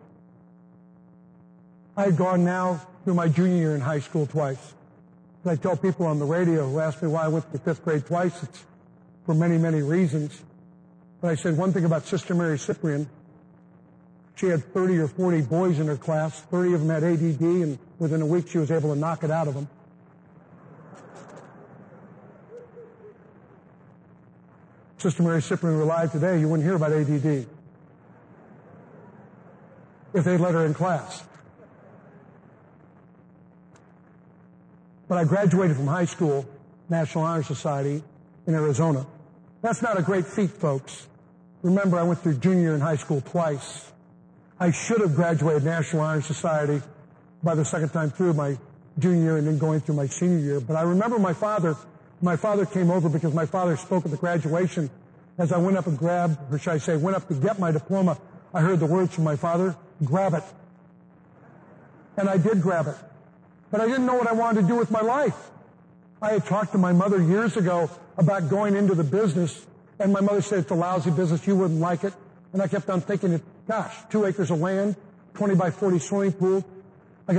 I'd gone now through my junior year in high school twice. And I tell people on the radio who ask me why I went through fifth grade twice, it's for many, many reasons. But I said one thing about Sister Mary Cyprian. She had thirty or forty boys in her class. thirty of them had A D D, and within a week she was able to knock it out of them. Sister Mary Cyprian were alive today, you wouldn't hear about A D D if they'd let her in class. But I graduated from high school, National Honor Society in Arizona. That's not a great feat, folks. Remember, I went through junior year in high school twice. I should have graduated National Honor Society by the second time through my junior year and then going through my senior year. But I remember my father, my father came over because my father spoke at the graduation. As I went up and grabbed, or should I say, went up to get my diploma, I heard the words from my father, grab it. And I did grab it. But I didn't know what I wanted to do with my life. I had talked to my mother years ago about going into the business, and my mother said, it's a lousy business, you wouldn't like it. And I kept on thinking, gosh, two acres of land, twenty by forty swimming pool. I got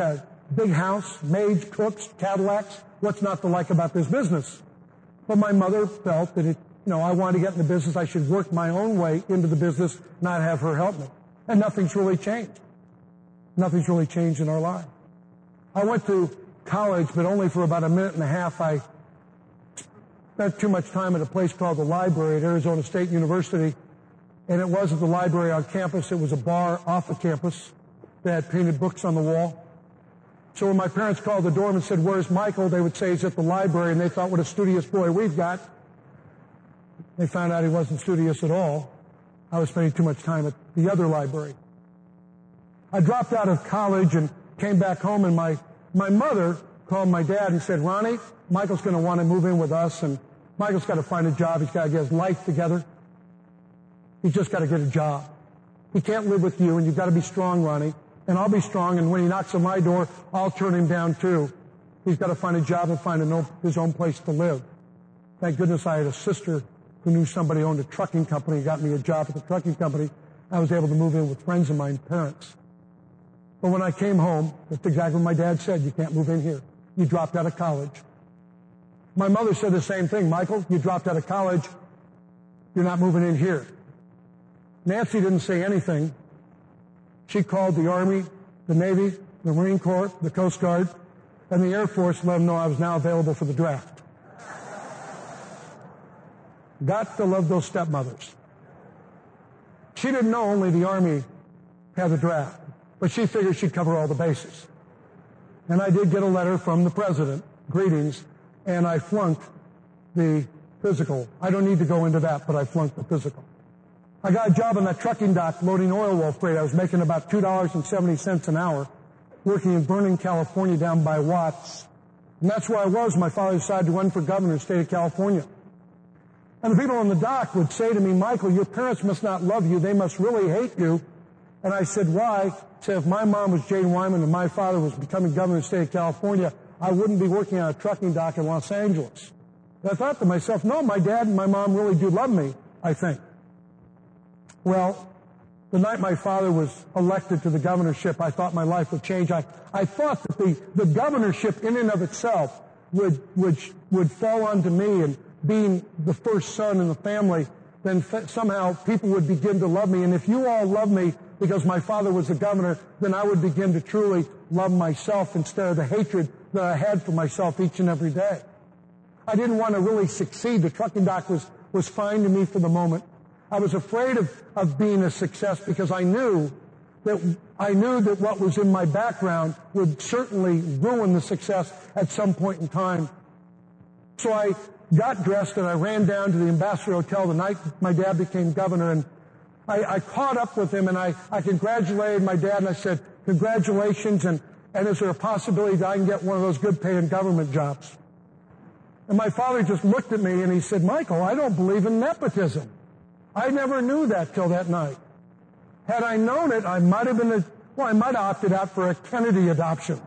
big house, maids, cooks, Cadillacs. What's not to like about this business? But my mother felt that, it, you know, I wanted to get in the business. I should work my own way into the business, not have her help me. And nothing's really changed. Nothing's really changed in our life. I went to college, but only for about a minute and a half. I spent too much time at a place called the library at Arizona State University. And it wasn't the library on campus. It was a bar off the campus that had painted books on the wall. So when my parents called the door and said, "Where's Michael?" they would say, "He's at the library." And they thought, what a studious boy we've got. They found out he wasn't studious at all. I was spending too much time at the other library. I dropped out of college and came back home, and my, my mother called my dad and said, "Ronnie, Michael's going to want to move in with us, and Michael's got to find a job. He's got to get his life together. He's just got to get a job. He can't live with you, and you've got to be strong, Ronnie. And I'll be strong, and when he knocks on my door, I'll turn him down too. He's got to find a job and find a no, his own place to live." Thank goodness I had a sister who knew somebody who owned a trucking company, got me a job at the trucking company. I was able to move in with friends of mine, parents. But when I came home, that's exactly what my dad said. "You can't move in here. You dropped out of college." My mother said the same thing. "Michael, you dropped out of college. You're not moving in here." Nancy didn't say anything. She called the Army, the Navy, the Marine Corps, the Coast Guard, and the Air Force to let them know I was now available for the draft. Got to love those stepmothers. She didn't know only the Army had the draft, but she figured she'd cover all the bases. And I did get a letter from the President, greetings, and I flunked the physical. I don't need to go into that, but I flunked the physical. I got a job on that trucking dock loading oil well freight. I was making about two dollars and seventy cents an hour, working in Vernon, California, down by Watts. And that's where I was. My father decided to run for governor of the state of California. And the people on the dock would say to me, "Michael, your parents must not love you. They must really hate you." And I said, "Why?" I said, "If my mom was Jane Wyman and my father was becoming governor of the state of California, I wouldn't be working on a trucking dock in Los Angeles." And I thought to myself, no, my dad and my mom really do love me, I think. Well, the night my father was elected to the governorship, I thought my life would change. I, I thought that the, the governorship in and of itself would, would, would fall onto me, and being the first son in the family, then f- somehow people would begin to love me. And if you all love me because my father was the governor, then I would begin to truly love myself instead of the hatred that I had for myself each and every day. I didn't want to really succeed. The trucking dock was, was fine to me for the moment. I was afraid of, of being a success because I knew that I knew that what was in my background would certainly ruin the success at some point in time. So I got dressed and I ran down to the Ambassador Hotel the night my dad became governor, and I, I caught up with him, and I, I congratulated my dad, and I said, "Congratulations, and, and is there a possibility that I can get one of those good paying government jobs?" And my father just looked at me and he said, "Michael, I don't believe in nepotism." I never knew that till that night. Had I known it, I might have been, a, well, I might have opted out for a Kennedy adoption.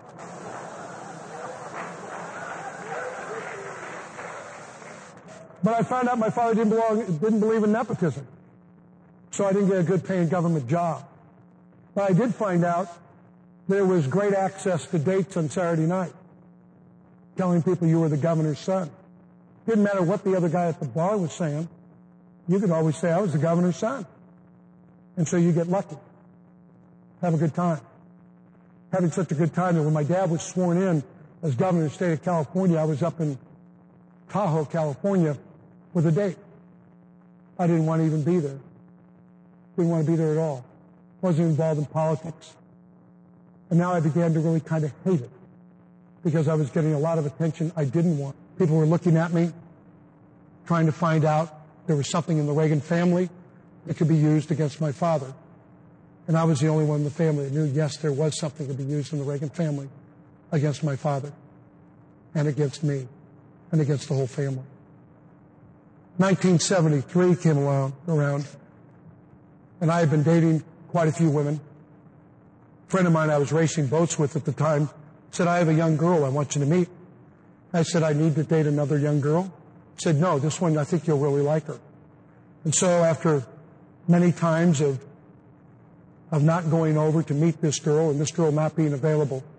But I found out my father didn't, belong, didn't believe in nepotism. So I didn't get a good paying government job. But I did find out there was great access to dates on Saturday night, telling people you were the governor's son. Didn't matter what the other guy at the bar was saying. You could always say, "I was the governor's son." And so you get lucky. Have a good time. Having such a good time that when my dad was sworn in as governor of the state of California, I was up in Tahoe, California, with a date. I didn't want to even be there. Didn't want to be there at all. Wasn't involved in politics. And now I began to really kind of hate it because I was getting a lot of attention I didn't want. People were looking at me, trying to find out there was something in the Reagan family that could be used against my father. And I was the only one in the family that knew, yes, there was something that could be used in the Reagan family against my father and against me and against the whole family. nineteen seventy-three came along, around, and I had been dating quite a few women. A friend of mine I was racing boats with at the time said, "I have a young girl I want you to meet." I said, "I need to date another young girl?" He said, "No, this one, I think you'll really like her." And so after many times of, of not going over to meet this girl and this girl not being available,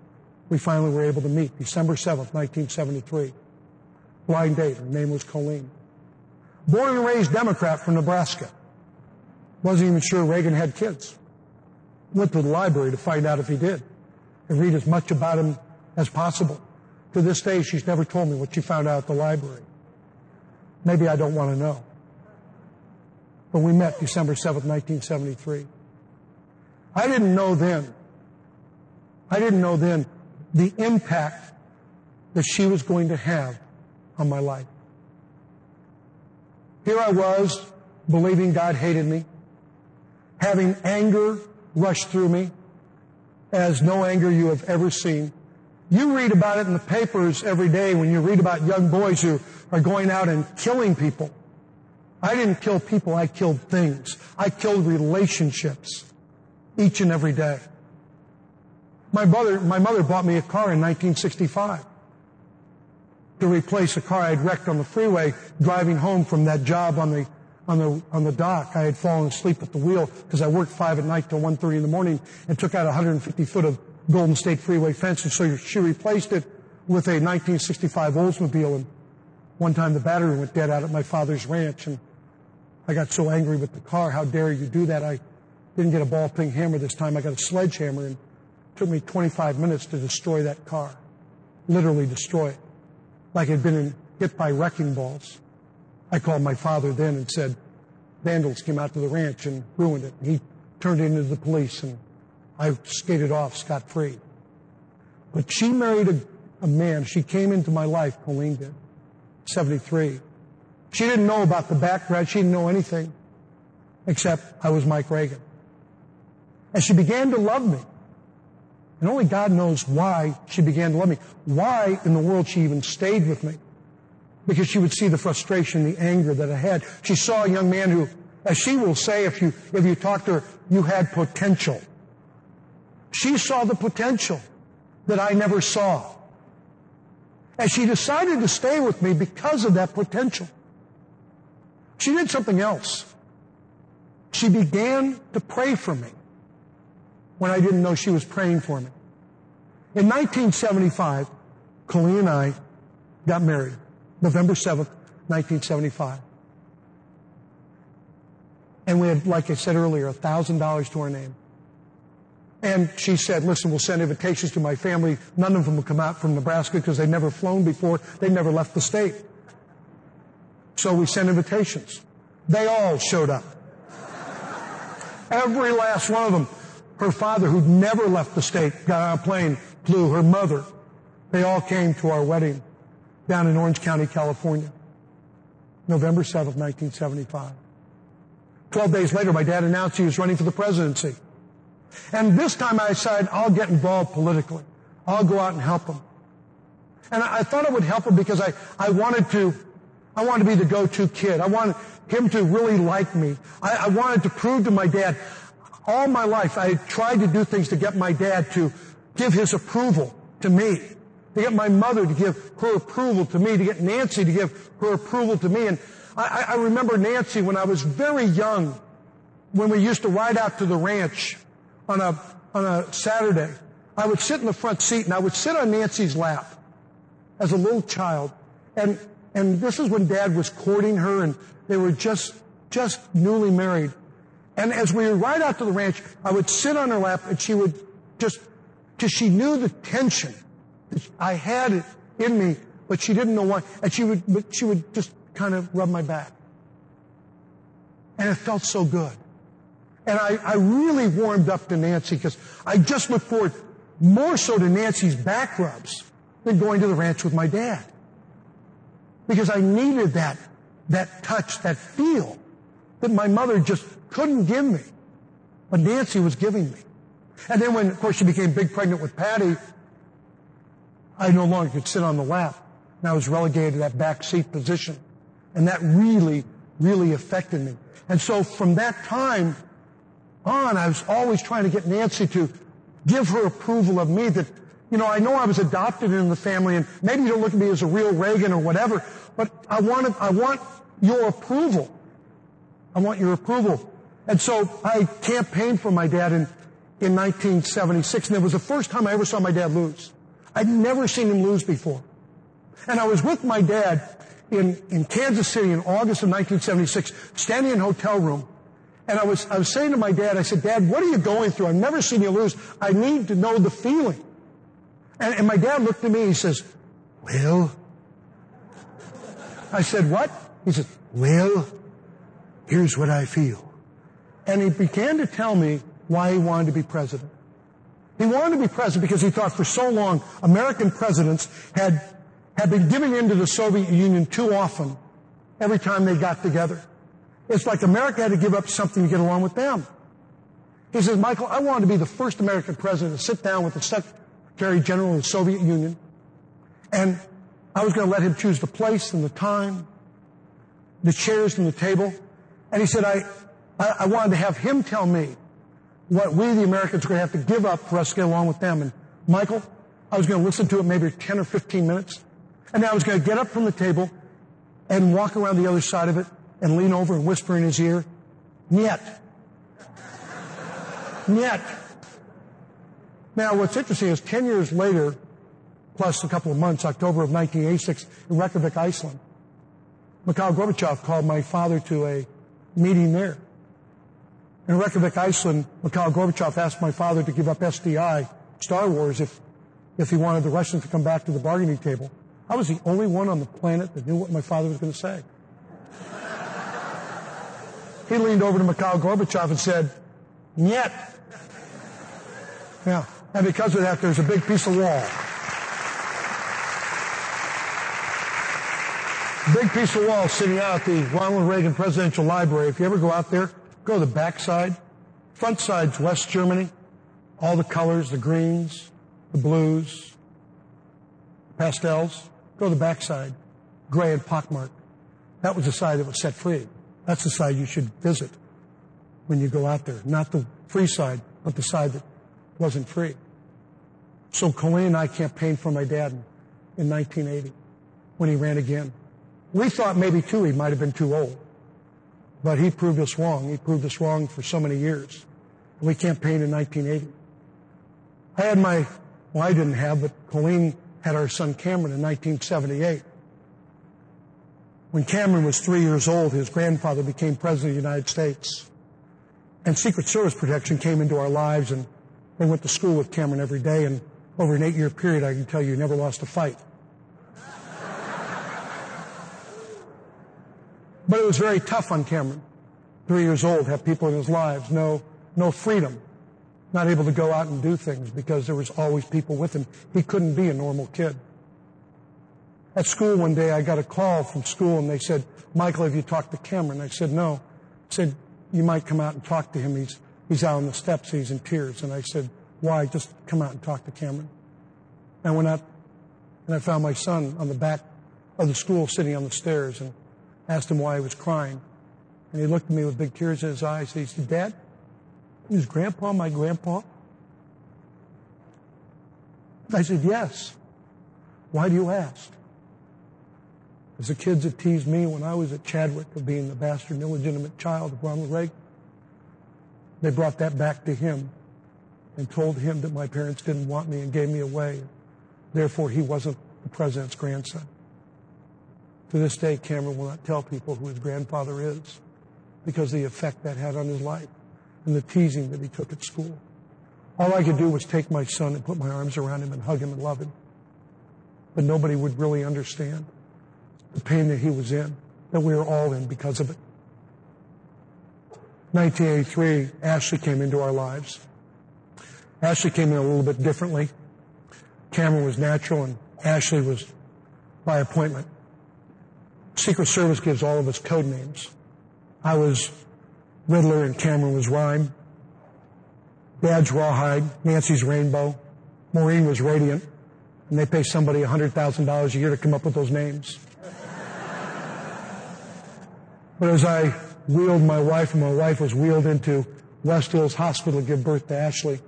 we finally were able to meet, December seventh, nineteen seventy-three. Blind date. Her name was Colleen. Born and raised Democrat from Nebraska. Wasn't even sure Reagan had kids. Went to the library to find out if he did and read as much about him as possible. To this day, she's never told me what she found out at the library. Maybe I don't want to know. But we met December seventh, nineteen seventy-three. I didn't know then, I didn't know then the impact that she was going to have on my life. Here I was, believing God hated me, having anger rush through me as no anger you have ever seen. You read about it in the papers every day when you read about young boys who are going out and killing people. I didn't kill people, I killed things. I killed relationships each and every day. My mother, my mother bought me a car in nineteen sixty-five to replace a car I'd wrecked on the freeway driving home from that job on the on the on the dock. I had fallen asleep at the wheel because I worked five at night till one thirty in the morning and took out one hundred fifty foot of Golden State Freeway fence, and so she replaced it with a nineteen sixty-five Oldsmobile. And one time the battery went dead out at my father's ranch, and I got so angry with the car. How dare you do that? I didn't get a ball-peen hammer this time. I got a sledgehammer, and it took me twenty-five minutes to destroy that car. Literally destroy it. Like it had been in, hit by wrecking balls. I called my father then and said, vandals came out to the ranch and ruined it. He turned it into the police, and I skated off scot-free. But she married a, a man. She came into my life, Colleen did, seventy-three. She didn't know about the background. She didn't know anything except I was Mike Reagan. And she began to love me. And only God knows why she began to love me. Why in the world she even stayed with me. Because she would see the frustration, the anger that I had. She saw a young man who, as she will say if you, if you talk to her, you had potential. She saw the potential that I never saw. And she decided to stay with me because of that potential. She did something else. She began to pray for me when I didn't know she was praying for me. In nineteen seventy-five, Colleen and I got married. November seventh, nineteen seventy-five. And we had, like I said earlier, one thousand dollars to our name. And she said, listen, we'll send invitations to my family. None of them will come out from Nebraska because they'd never flown before. They'd never left the state. So we sent invitations. They all showed up. Every last one of them. Her father, who'd never left the state, got on a plane, flew. Her mother. They all came to our wedding down in Orange County, California. November seventh, nineteen seventy-five. Twelve days later, my dad announced he was running for the presidency. And this time I decided I'll get involved politically. I'll go out and help him. And I, I thought it would help him because I, I wanted to, I wanted to be the go-to kid. I wanted him to really like me. I, I wanted to prove to my dad, all my life I had tried to do things to get my dad to give his approval to me, to get my mother to give her approval to me, to get Nancy to give her approval to me. And I, I remember Nancy when I was very young, when we used to ride out to the ranch on a, on a Saturday. I would sit in the front seat and I would sit on Nancy's lap as a little child. And, and this is when Dad was courting her and they were just, just newly married. And as we would ride out to the ranch, I would sit on her lap and she would just, because she knew the tension that I had in me, but she didn't know why. And she would, but she would just kind of rub my back. And it felt so good. And I, I really warmed up to Nancy because I just looked forward more so to Nancy's back rubs than going to the ranch with my dad. Because I needed that, that touch, that feel that my mother just couldn't give me, but Nancy was giving me. And then when, of course, she became big pregnant with Patty, I no longer could sit on the lap. And I was relegated to that back seat position. And that really, really affected me. And so from that time on, I was always trying to get Nancy to give her approval of me that, you know, I know I was adopted in the family and maybe you don't look at me as a real Reagan or whatever, but I want, I want your approval. I want your approval. And so I campaigned for my dad in, in nineteen seventy-six, and it was the first time I ever saw my dad lose. I'd never seen him lose before. And I was with my dad in, in Kansas City in August of nineteen seventy-six, standing in a hotel room. And I was, I was saying to my dad, I said, Dad, what are you going through? I've never seen you lose. I need to know the feeling. And, and my dad looked at me, he says, well, I said, what? He said, well, here's what I feel. And he began to tell me why he wanted to be president. He wanted to be president because he thought for so long American presidents had, had been giving in to the Soviet Union too often every time they got together. It's like America had to give up something to get along with them. He says, Michael, I wanted to be the first American president to sit down with the Secretary General of the Soviet Union, and I was going to let him choose the place and the time, the chairs and the table. And he said, I, I, I wanted to have him tell me what we, the Americans, are going to have to give up for us to get along with them. And Michael, I was going to listen to it maybe ten or fifteen minutes, and then I was going to get up from the table and walk around the other side of it and lean over and whisper in his ear, Niet. Niet. Now, what's interesting is ten years later, plus a couple of months, October of nineteen eighty-six, in Reykjavik, Iceland, Mikhail Gorbachev called my father to a meeting there. In Reykjavik, Iceland, Mikhail Gorbachev asked my father to give up S D I, Star Wars, if, if he wanted the Russians to come back to the bargaining table. I was the only one on the planet that knew what my father was going to say. He leaned over to Mikhail Gorbachev and said, Niet. Yeah. And because of that, there's a big piece of wall. Big piece of wall sitting out at the Ronald Reagan Presidential Library. If you ever go out there, go to the back side. Front side's West Germany. All the colors, the greens, the blues, pastels. Go to the back side. Gray and pockmarked. That was the side that was set free. That's the side you should visit when you go out there. Not the free side, but the side that wasn't free. So Colleen and I campaigned for my dad in, in nineteen eighty when he ran again. We thought maybe, too, he might have been too old. But he proved us wrong. He proved us wrong for so many years. We campaigned in nineteen eighty. I had my, well, I didn't have, but Colleen had our son Cameron in nineteen seventy-eight. When Cameron was three years old, his grandfather became president of the United States. And Secret Service protection came into our lives, and they went to school with Cameron every day. And over an eight-year period, I can tell you, he never lost a fight. But it was very tough on Cameron. Three years old, have people in his lives, no, no freedom, not able to go out and do things because there was always people with him. He couldn't be a normal kid. At school one day, I got a call from school, and they said, Michael, have you talked to Cameron? I said, no. I said, you might come out and talk to him. He's, he's out on the steps. He's in tears. And I said, why? Just come out and talk to Cameron. I went out, and I found my son on the back of the school sitting on the stairs and asked him why he was crying. And he looked at me with big tears in his eyes. He said, Dad, is Grandpa my grandpa? I said, yes. Why do you ask? As the kids that teased me when I was at Chadwick of being the bastard and illegitimate child of Ronald Reagan, they brought that back to him and told him that my parents didn't want me and gave me away. Therefore, he wasn't the president's grandson. To this day, Cameron will not tell people who his grandfather is because of the effect that had on his life and the teasing that he took at school. All I could do was take my son and put my arms around him and hug him and love him. But nobody would really understand the pain that he was in, that we were all in because of it. nineteen eighty-three, Ashley came into our lives. Ashley came in a little bit differently. Cameron was natural and Ashley was by appointment. Secret Service gives all of us code names. I was Riddler and Cameron was Rhyme. Dad's Rawhide, Nancy's Rainbow, Maureen was Radiant, and they pay somebody one hundred thousand dollars a year to come up with those names. But as I wheeled my wife, and my wife was wheeled into West Hills Hospital to give birth to Ashley,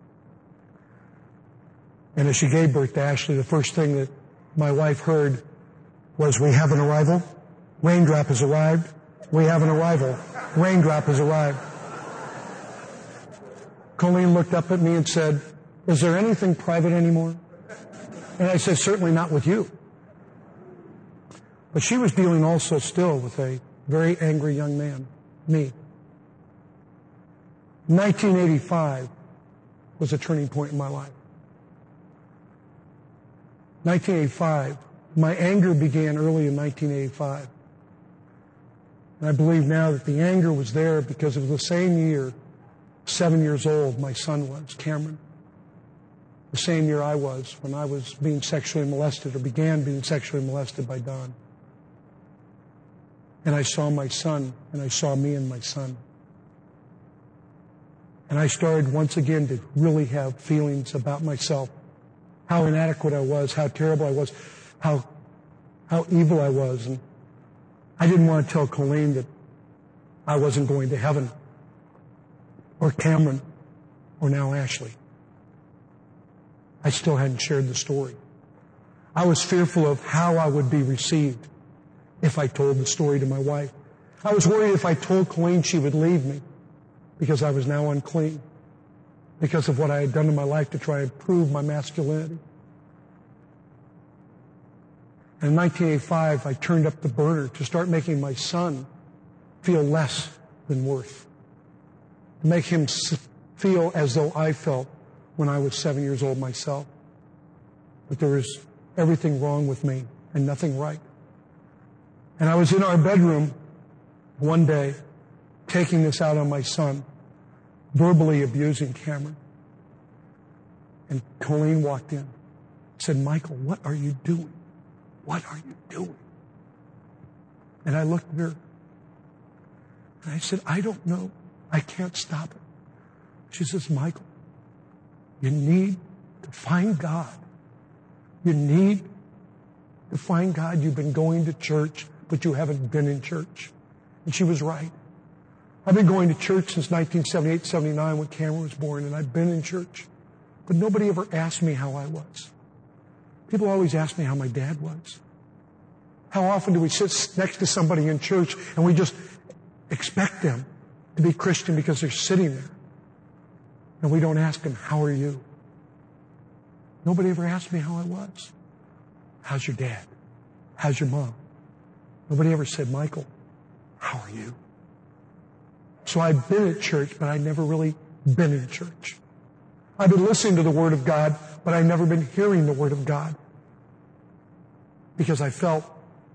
and as she gave birth to Ashley, the first thing that my wife heard was, we have an arrival. Raindrop has arrived. We have an arrival. Raindrop has arrived. Colleen looked up at me and said, is there anything private anymore? And I said, certainly not with you. But she was dealing also still with a very angry young man, me. nineteen eighty-five was a turning point in my life. nineteen eighty-five, my anger began early in nineteen eighty-five. And I believe now that the anger was there because it was the same year, seven years old, my son was, Cameron. The same year I was when I was being sexually molested or began being sexually molested by Don. And I saw my son, and I saw me and my son. And I started once again to really have feelings about myself, how inadequate I was, how terrible I was, how how evil I was. And I didn't want to tell Colleen that I wasn't going to heaven, or Cameron, or now Ashley. I still hadn't shared the story. I was fearful of how I would be received if I told the story to my wife. I was worried if I told Colleen she would leave me because I was now unclean, because of what I had done in my life to try and prove my masculinity. And in nineteen eighty-five, I turned up the burner to start making my son feel less than worth, to make him feel as though I felt when I was seven years old myself, that there was everything wrong with me and nothing right. And I was in our bedroom one day, taking this out on my son, verbally abusing Cameron. And Colleen walked in, said, Michael, what are you doing? What are you doing? And I looked at her, and I said, I don't know. I can't stop it. She says, Michael, you need to find God. You need to find God. You've been going to church, but you haven't been in church. And she was right. I've been going to church since nineteen seventy-eight, seventy-nine when Cameron was born, and I've been in church. But nobody ever asked me how I was. People always ask me how my dad was. How often do we sit next to somebody in church and we just expect them to be Christian because they're sitting there? And we don't ask them, how are you? Nobody ever asked me how I was. How's your dad? How's your mom? Nobody ever said, Michael, how are you? So I've been at church, but I've never really been in church. I've been listening to the Word of God, but I've never been hearing the Word of God because I felt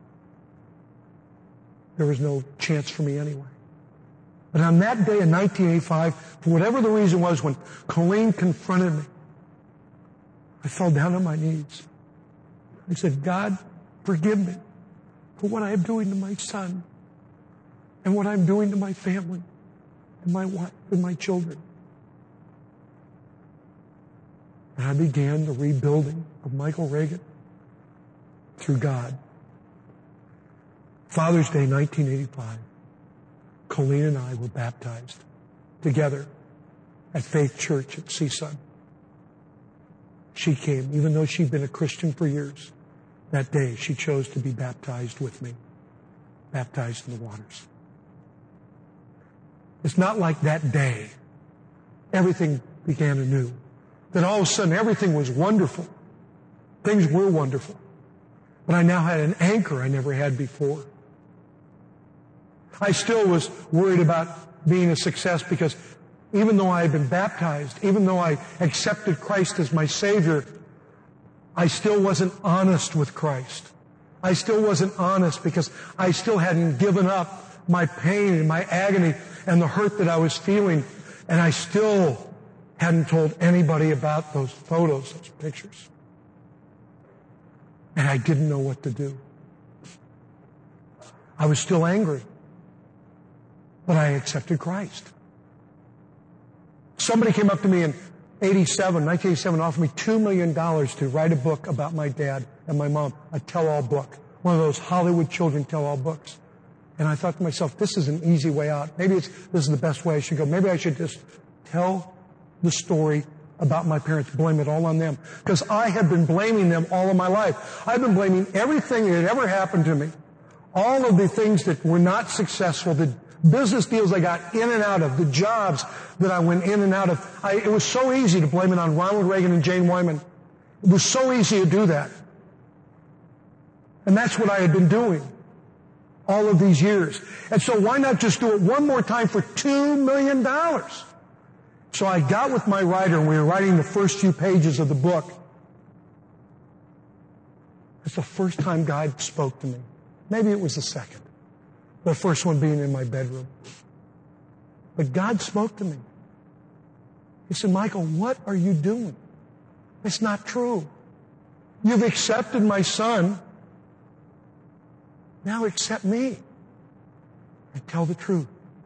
there was no chance for me anyway. But on that day in nineteen eighty-five, for whatever the reason was, when Colleen confronted me, I fell down on my knees. I said, God, forgive me for what I am doing to my son and what I'm doing to my family and my wife and my children. And I began the rebuilding of Michael Reagan through God. Father's Day, nineteen eighty-five, Colleen and I were baptized together at Faith Church at Seaside. She came, even though she'd been a Christian for years. That day, she chose to be baptized with me, baptized in the waters. It's not like that day everything began anew. That all of a sudden everything was wonderful. Things were wonderful. But I now had an anchor I never had before. I still was worried about being a success because even though I had been baptized, even though I accepted Christ as my Savior, I still wasn't honest with Christ. I still wasn't honest because I still hadn't given up my pain and my agony and the hurt that I was feeling. And I still hadn't told anybody about those photos, those pictures. And I didn't know what to do. I was still angry. But I accepted Christ. Somebody came up to me in eighty-seven, nineteen eighty-seven, and offered me two million dollars to write a book about my dad and my mom, a tell-all book, one of those Hollywood children tell-all books. And I thought to myself, this is an easy way out. Maybe it's, this is the best way I should go. Maybe I should just tell the story about my parents, blame it all on them. Because I have been blaming them all of my life. I've been blaming everything that had ever happened to me. All of the things that were not successful, the business deals I got in and out of, the jobs that I went in and out of. I, it was so easy to blame it on Ronald Reagan and Jane Wyman. It was so easy to do that. And that's what I had been doing all of these years. And so why not just do it one more time for two million dollars? So I got with my writer, and we were writing the first few pages of the book. It's the first time God spoke to me. Maybe it was the second. The first one being in my bedroom. But God spoke to me. He said, Michael, what are you doing? It's not true. You've accepted my son. Now accept me and tell the truth.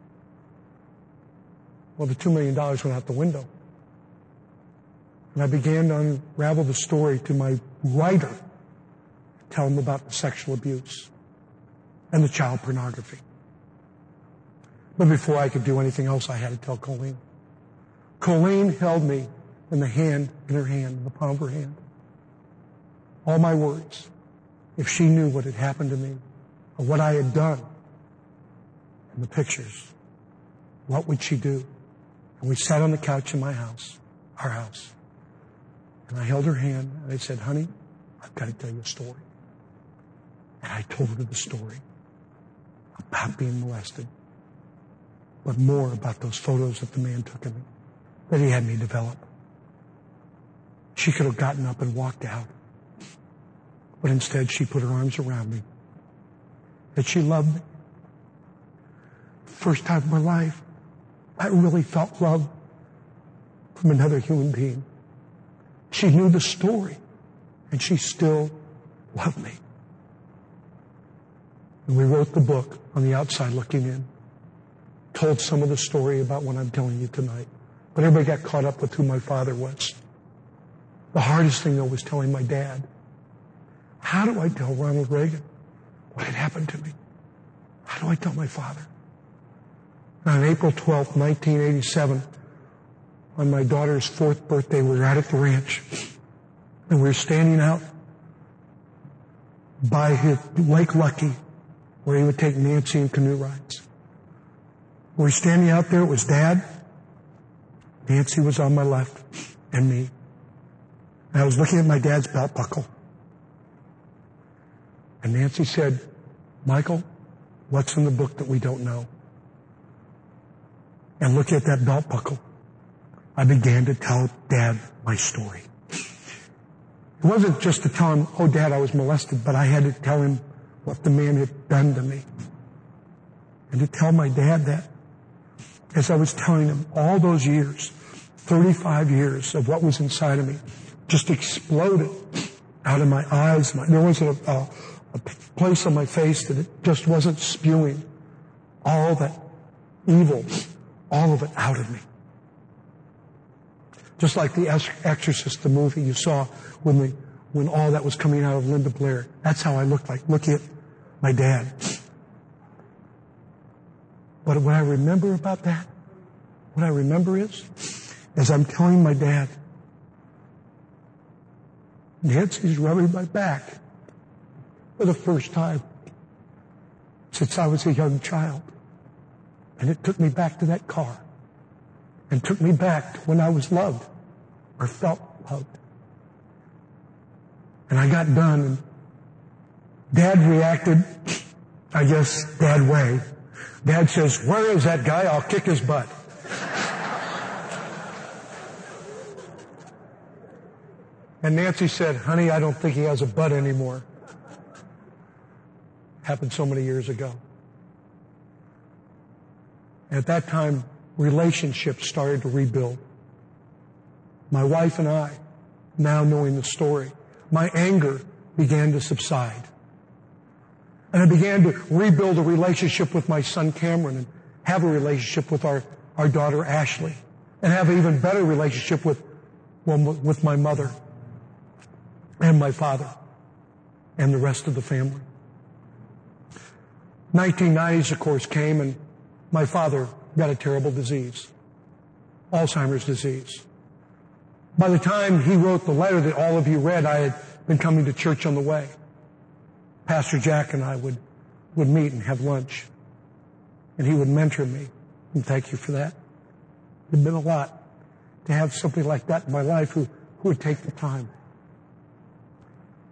Well, the two million dollars went out the window. And I began to unravel the story to my writer, tell him about the sexual abuse and the child pornography. But before I could do anything else, I had to tell Colleen. Colleen held me in the hand, in her hand, in the palm of her hand. All my words. If she knew what had happened to me, or what I had done, and the pictures, what would she do? And we sat on the couch in my house, our house. And I held her hand, and I said, honey, I've got to tell you a story. And I told her the story about being molested, but more about those photos that the man took of me, that he had me develop. She could have gotten up and walked out, but instead she put her arms around me, that she loved me. First time in my life, I really felt love from another human being. She knew the story, and she still loved me. And we wrote the book on the outside looking in, told some of the story about what I'm telling you tonight. But everybody got caught up with who my father was. The hardest thing, though, was telling my dad. How do I tell Ronald Reagan what had happened to me? How do I tell my father? On April twelfth, nineteen eighty-seven, on my daughter's fourth birthday, we were out at the ranch. And we were standing out by his Lake Lucky, where he would take Nancy in canoe rides. We were standing out there. It was Dad. Nancy was on my left, and me. And I was looking at my dad's belt buckle. And Nancy said, Michael, what's in the book that we don't know? And looking at that belt buckle, I began to tell Dad my story. It wasn't just to tell him, oh, Dad, I was molested, but I had to tell him what the man had done to me. And to tell my dad that, as I was telling him all those years, thirty-five years of what was inside of me, just exploded out of my eyes. My, there wasn't a, a, a place on my face that it just wasn't spewing all that evil, all of it out of me. Just like The Exorcist, the movie you saw when the, when all that was coming out of Linda Blair. That's how I looked like, looking at my dad. But what I remember about that, what I remember is, as I'm telling my dad, Nancy's rubbing my back for the first time since I was a young child. And it took me back to that car. And took me back to when I was loved or felt loved. And I got done, and Dad reacted, I guess, Dad way. Dad says, where is that guy? I'll kick his butt. And Nancy said, honey, I don't think he has a butt anymore. Happened so many years ago. And at that time, relationships started to rebuild. My wife and I, now knowing the story, my anger began to subside. And I began to rebuild a relationship with my son Cameron and have a relationship with our, our daughter Ashley and have an even better relationship with, well, with my mother and my father and the rest of the family. nineteen nineties, of course, came, and my father got a terrible disease, Alzheimer's disease. By the time he wrote the letter that all of you read, I had been coming to church on the way. Pastor Jack and I would, would meet and have lunch, and he would mentor me, and thank you for that. It had been a lot to have something like that in my life who, who would take the time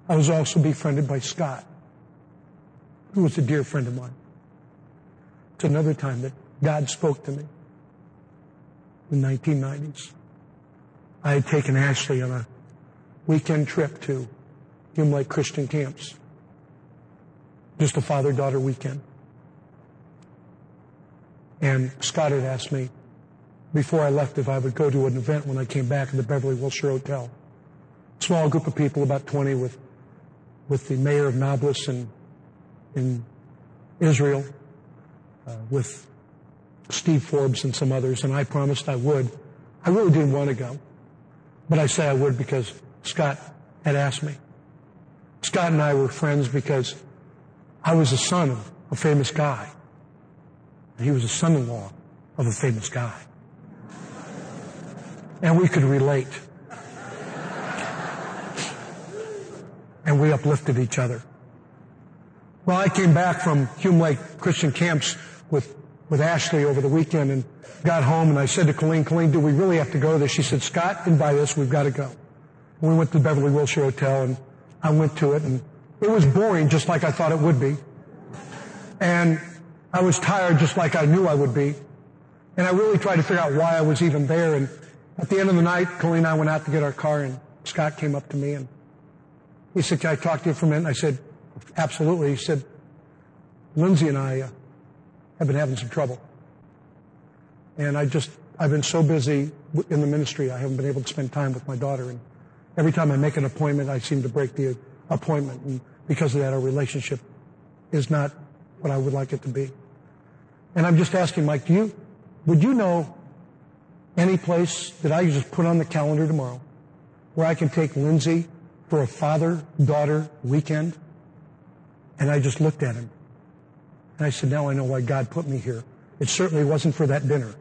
I was also befriended by Scott, who was a dear friend of mine. It's another time that God spoke to me. In the nineteen nineties. I had taken Ashley on a weekend trip to Hume Lake Christian Camps. Just a father-daughter weekend. And Scott had asked me before I left if I would go to an event when I came back at the Beverly Wilshire Hotel. Small group of people, about twenty, with with the mayor of Nablus in, in Israel, uh, with Steve Forbes and some others, and I promised I would. I really didn't want to go, but I said I would because Scott had asked me. Scott and I were friends because I was the son of a famous guy, and he was the son-in-law of a famous guy. And we could relate. And we uplifted each other. Well, I came back from Hume Lake Christian Camps with, with Ashley over the weekend and got home, and I said to Colleen, Colleen, do we really have to go to this? She said, Scott, invite us, we've got to go. And we went to the Beverly Wilshire Hotel, and I went to it, and it was boring just like I thought it would be. And I was tired just like I knew I would be. And I really tried to figure out why I was even there. And at the end of the night, Colleen and I went out to get our car, and Scott came up to me, and he said, can I talk to you for a minute? And I said, absolutely. He said, Lindsay and I uh, have been having some trouble. And I just, I've been so busy in the ministry, I haven't been able to spend time with my daughter. And every time I make an appointment, I seem to break the appointment. And because of that, our relationship is not what I would like it to be. And I'm just asking, Mike, do you, would you know any place that I can just put on the calendar tomorrow where I can take Lindsay for a father-daughter weekend? And I just looked at him. And I said, now I know why God put me here. It certainly wasn't for that dinner.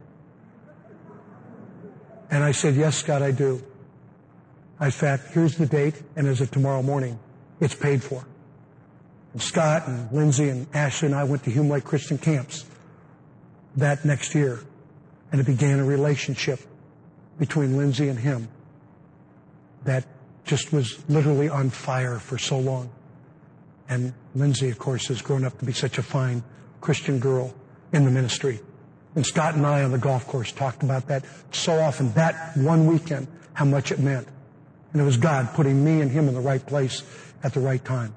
And I said, yes, Scott, I do. In fact, here's the date, and as of tomorrow morning, it's paid for. And Scott and Lindsay and Ashley and I went to Hume Lake Christian Camps that next year, and it began a relationship between Lindsay and him that just was literally on fire for so long. And Lindsay, of course, has grown up to be such a fine Christian girl in the ministry. And Scott and I on the golf course talked about that so often, that one weekend, how much it meant. And it was God putting me and him in the right place at the right time.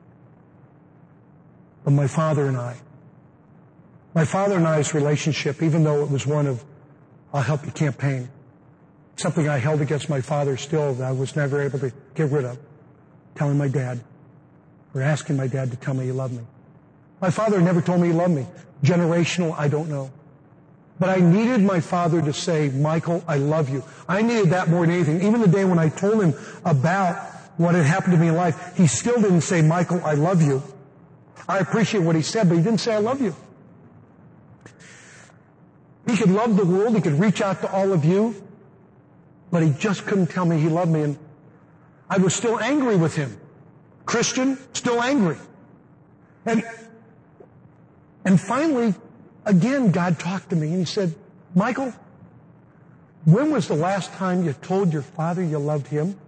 But my father and I, my father and I's relationship, even though it was one of I'll help you campaign, something I held against my father still that I was never able to get rid of, telling my dad, or asking my dad to tell me he loved me. My father never told me he loved me. Generational, I don't know. But I needed my father to say, Michael, I love you. I needed that more than anything. Even the day when I told him about what had happened to me in life, he still didn't say, Michael, I love you. I appreciate what he said, but he didn't say, I love you. He could love the world. He could reach out to all of you, but he just couldn't tell me he loved me. And I was still angry with him. Christian, still angry. And, and finally, again, God talked to me and he said, Michael, when was the last time you told your father you loved him?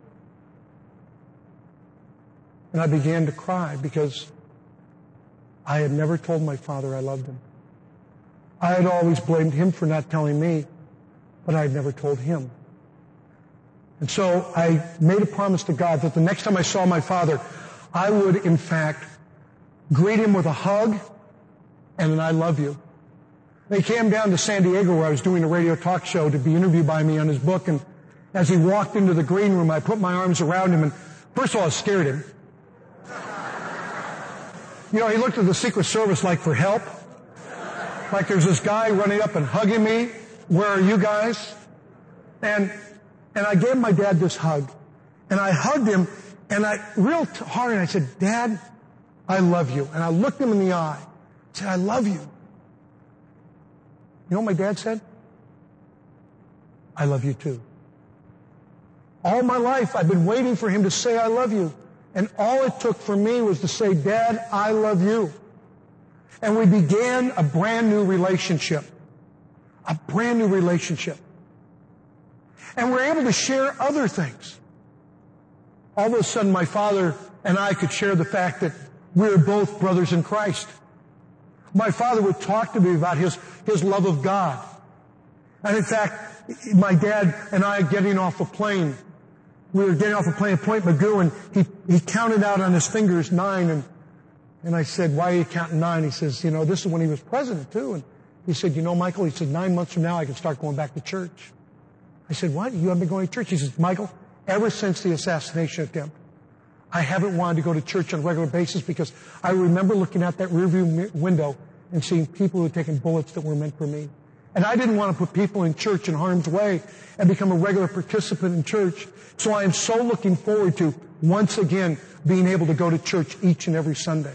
And I began to cry because I had never told my father I loved him. I had always blamed him for not telling me, but I had never told him. And so I made a promise to God that the next time I saw my father, I would, in fact, greet him with a hug and an I love you. They came down to San Diego where I was doing a radio talk show to be interviewed by me on his book, and as he walked into the green room, I put my arms around him, and first of all, I scared him. You know, he looked at the Secret Service like for help. Like there's this guy running up and hugging me. Where are you guys? And and I gave my dad this hug. And I hugged him, and I real t- hard, and I said, Dad, I love you. And I looked him in the eye. I said, I love you. You know what my dad said? I love you too. All my life, I've been waiting for him to say, I love you. And all it took for me was to say, Dad, I love you. And we began a brand new relationship. A brand new relationship. And we're able to share other things. All of a sudden, my father and I could share the fact that we're both brothers in Christ. My father would talk to me about his, his love of God. And in fact, my dad and I getting off a plane, we were getting off a plane at Point Mugu, and he, he counted out on his fingers nine, and, and I said, why are you counting nine? He says, you know, this is when he was president too. And he said, you know, Michael, he said, nine months from now I can start going back to church. I said, what? You haven't been going to church? He says, Michael, ever since the assassination attempt, I haven't wanted to go to church on a regular basis because I remember looking out that rearview window and seeing people who had taken bullets that were meant for me. And I didn't want to put people in church in harm's way and become a regular participant in church. So I am so looking forward to, once again, being able to go to church each and every Sunday.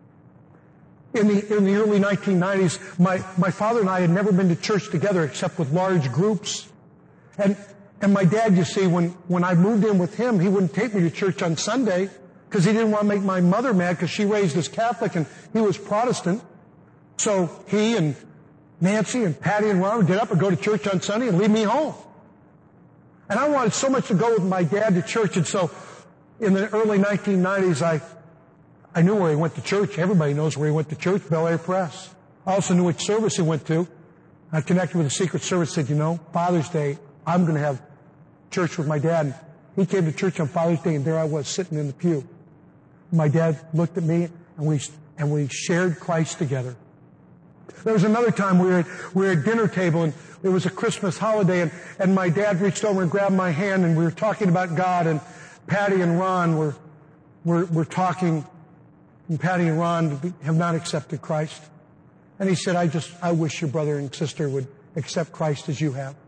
In the, in the early nineteen nineties, my, my father and I had never been to church together except with large groups. And, and my dad, you see, when, when I moved in with him, he wouldn't take me to church on Sunday because he didn't want to make my mother mad because she raised as Catholic and he was Protestant. So he and Nancy and Patty and Ron would get up and go to church on Sunday and leave me home. And I wanted so much to go with my dad to church. And so in the early nineteen nineties, I, I knew where he went to church. Everybody knows where he went to church, Bel Air Press. I also knew which service he went to. I connected with the Secret Service, said, you know, Father's Day, I'm going to have church with my dad. And he came to church on Father's Day, and there I was sitting in the pew. My dad looked at me, and we, and we shared Christ together. There was another time we were at, we were at dinner table, and it was a Christmas holiday, and, and my dad reached over and grabbed my hand, and we were talking about God, and Patty and Ron were, were, were talking, and Patty and Ron have not accepted Christ. And he said, I just, I wish your brother and sister would accept Christ as you have.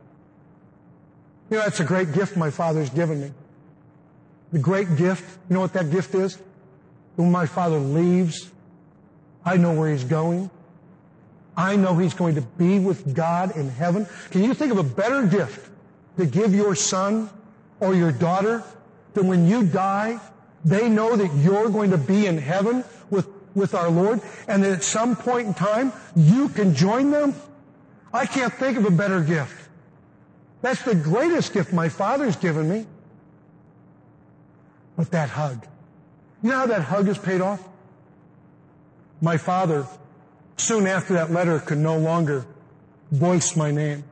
You know, that's a great gift my father's given me. The great gift, you know what that gift is? When my father leaves, I know where he's going. I know he's going to be with God in heaven. Can you think of a better gift to give your son or your daughter than when you die, they know that you're going to be in heaven with, with our Lord, and that at some point in time, you can join them? I can't think of a better gift. That's the greatest gift my father's given me. But that hug. You know how that hug is paid off? My father, soon after that letter, could no longer voice my name.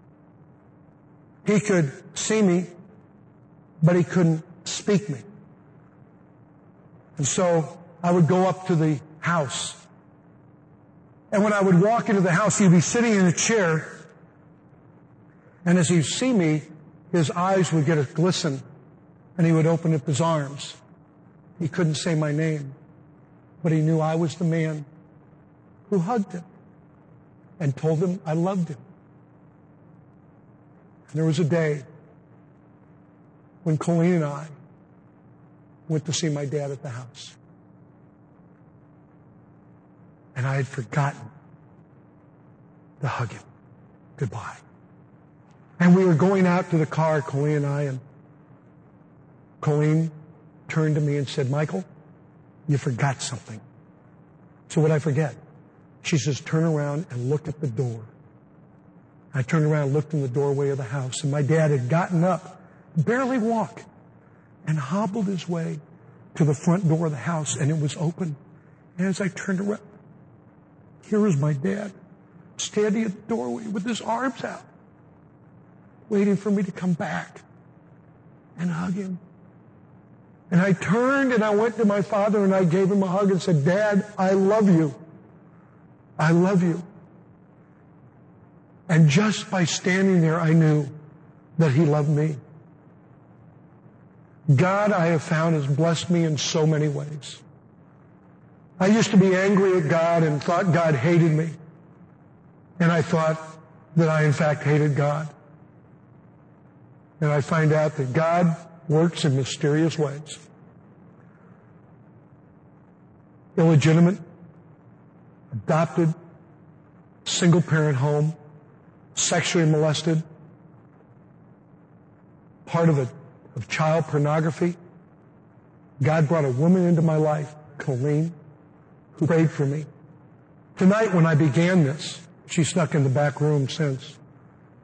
He could see me, but he couldn't speak me. And so I would go up to the house. And when I would walk into the house, he'd be sitting in a chair. And as he'd see me, his eyes would get a glisten, and he would open up his arms. He couldn't say my name, but he knew I was the man who hugged him and told him I loved him. And there was a day when Colleen and I went to see my dad at the house. And I had forgotten to hug him goodbye. And we were going out to the car, Colleen and I, and Colleen turned to me and said, Michael, you forgot something. So what did I forget? She says, turn around and look at the door. I turned around and looked in the doorway of the house, and my dad had gotten up, barely walked, and hobbled his way to the front door of the house, and it was open. And as I turned around, here was my dad standing at the doorway with his arms out, waiting for me to come back and hug him. And I turned and I went to my father and I gave him a hug and said, Dad, I love you. I love you. And just by standing there, I knew that he loved me. God, I have found, has blessed me in so many ways. I used to be angry at God and thought God hated me. And I thought that I, in fact, hated God. And I find out that God works in mysterious ways. Illegitimate, adopted, single-parent home, sexually molested, part of a of child pornography. God brought a woman into my life, Colleen, who prayed for me. Tonight, when I began this, she's stuck in the back room since.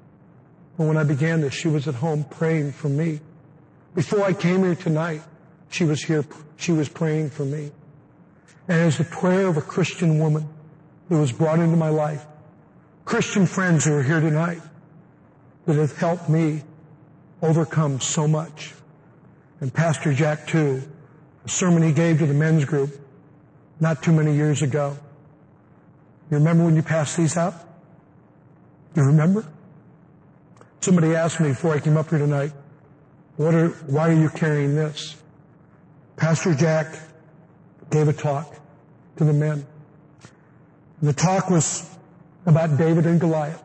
But when I began this, she was at home praying for me. Before I came here tonight, She was here, she was praying for me. And as the prayer of a Christian woman who was brought into my life, Christian friends who are here tonight that have helped me overcome so much. And Pastor Jack too, a sermon he gave to the men's group not too many years ago. You remember when you passed these out? You remember? Somebody asked me before I came up here tonight, what are, why are you carrying this? Pastor Jack gave a talk to the men. The talk was about David and Goliath.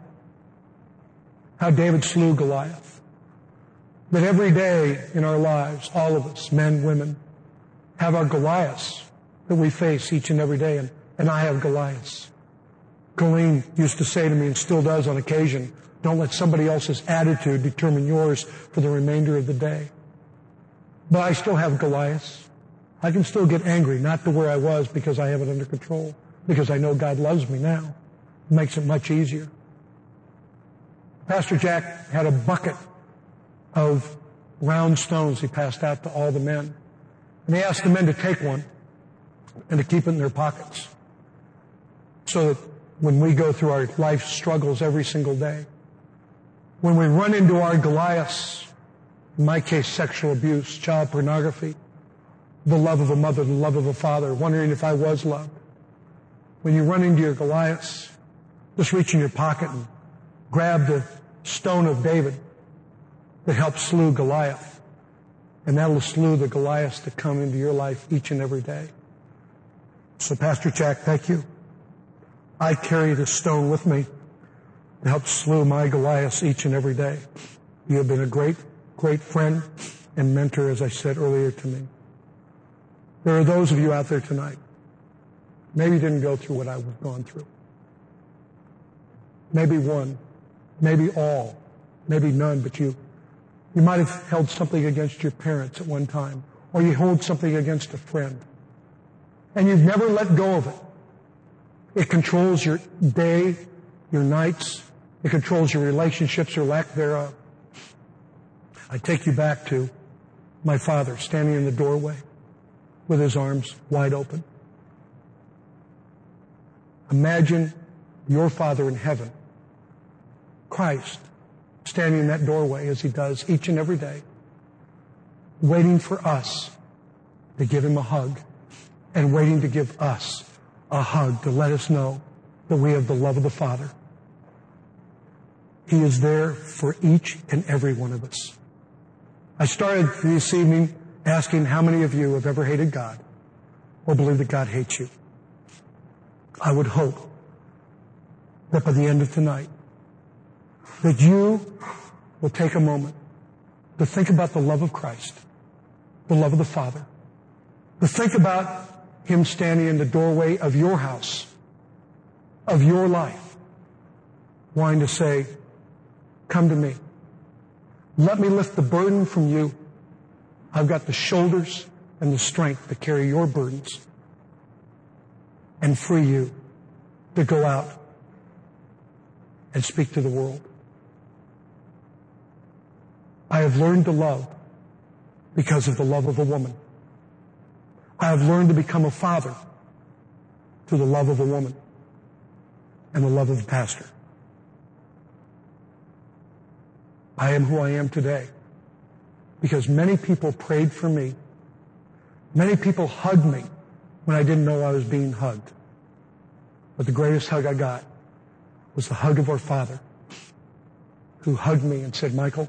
How David slew Goliath. That every day in our lives, all of us, men, women, have our Goliaths that we face each and every day, and, and I have Goliaths. Colleen used to say to me, and still does on occasion, don't let somebody else's attitude determine yours for the remainder of the day. But I still have Goliaths. I can still get angry, not to where I was because I have it under control, because I know God loves me now. It makes it much easier. Pastor Jack had a bucket of round stones he passed out to all the men. And he asked the men to take one and to keep it in their pockets so that when we go through our life struggles every single day, when we run into our Goliaths, in my case, sexual abuse, child pornography, the love of a mother, the love of a father, wondering if I was loved. When you run into your Goliaths, just reach in your pocket and grab the stone of David that helped slew Goliath. And that'll slew the Goliaths that come into your life each and every day. So Pastor Jack, thank you. I carry this stone with me to help slew my Goliaths each and every day. You have been a great, great friend and mentor, as I said earlier, to me. There are those of you out there tonight, maybe didn't go through what I've gone through. Maybe one, maybe all, maybe none, but you, you might have held something against your parents at one time, or you hold something against a friend, and you've never let go of it. It controls your day, your nights. It controls your relationships or lack thereof. I take you back to my father standing in the doorway with his arms wide open. Imagine your Father in heaven, Christ, standing in that doorway as he does each and every day, waiting for us to give him a hug and waiting to give us a hug to let us know that we have the love of the Father. He is there for each and every one of us. I started this evening asking how many of you have ever hated God or believe that God hates you. I would hope that by the end of tonight, that you will take a moment to think about the love of Christ, the love of the Father, to think about him standing in the doorway of your house, of your life, wanting to say, come to me. Let me lift the burden from you. I've got the shoulders and the strength to carry your burdens and free you to go out and speak to the world. I have learned to love because of the love of a woman. I have learned to become a father through the love of a woman and the love of a pastor. I am who I am today because many people prayed for me. Many people hugged me when I didn't know I was being hugged. But the greatest hug I got was the hug of our Father, who hugged me and said, Michael,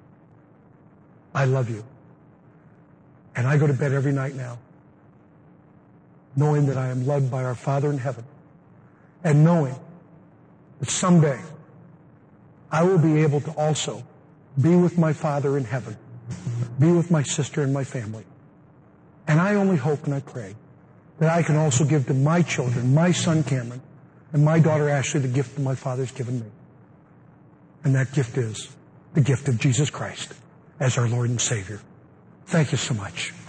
I love you. And I go to bed every night now knowing that I am loved by our Father in heaven, and knowing that someday I will be able to also be with my Father in heaven, be with my sister and my family. And I only hope and I pray that I can also give to my children, my son Cameron, and my daughter Ashley, the gift that my Father's given me. And that gift is the gift of Jesus Christ as our Lord and Savior. Thank you so much.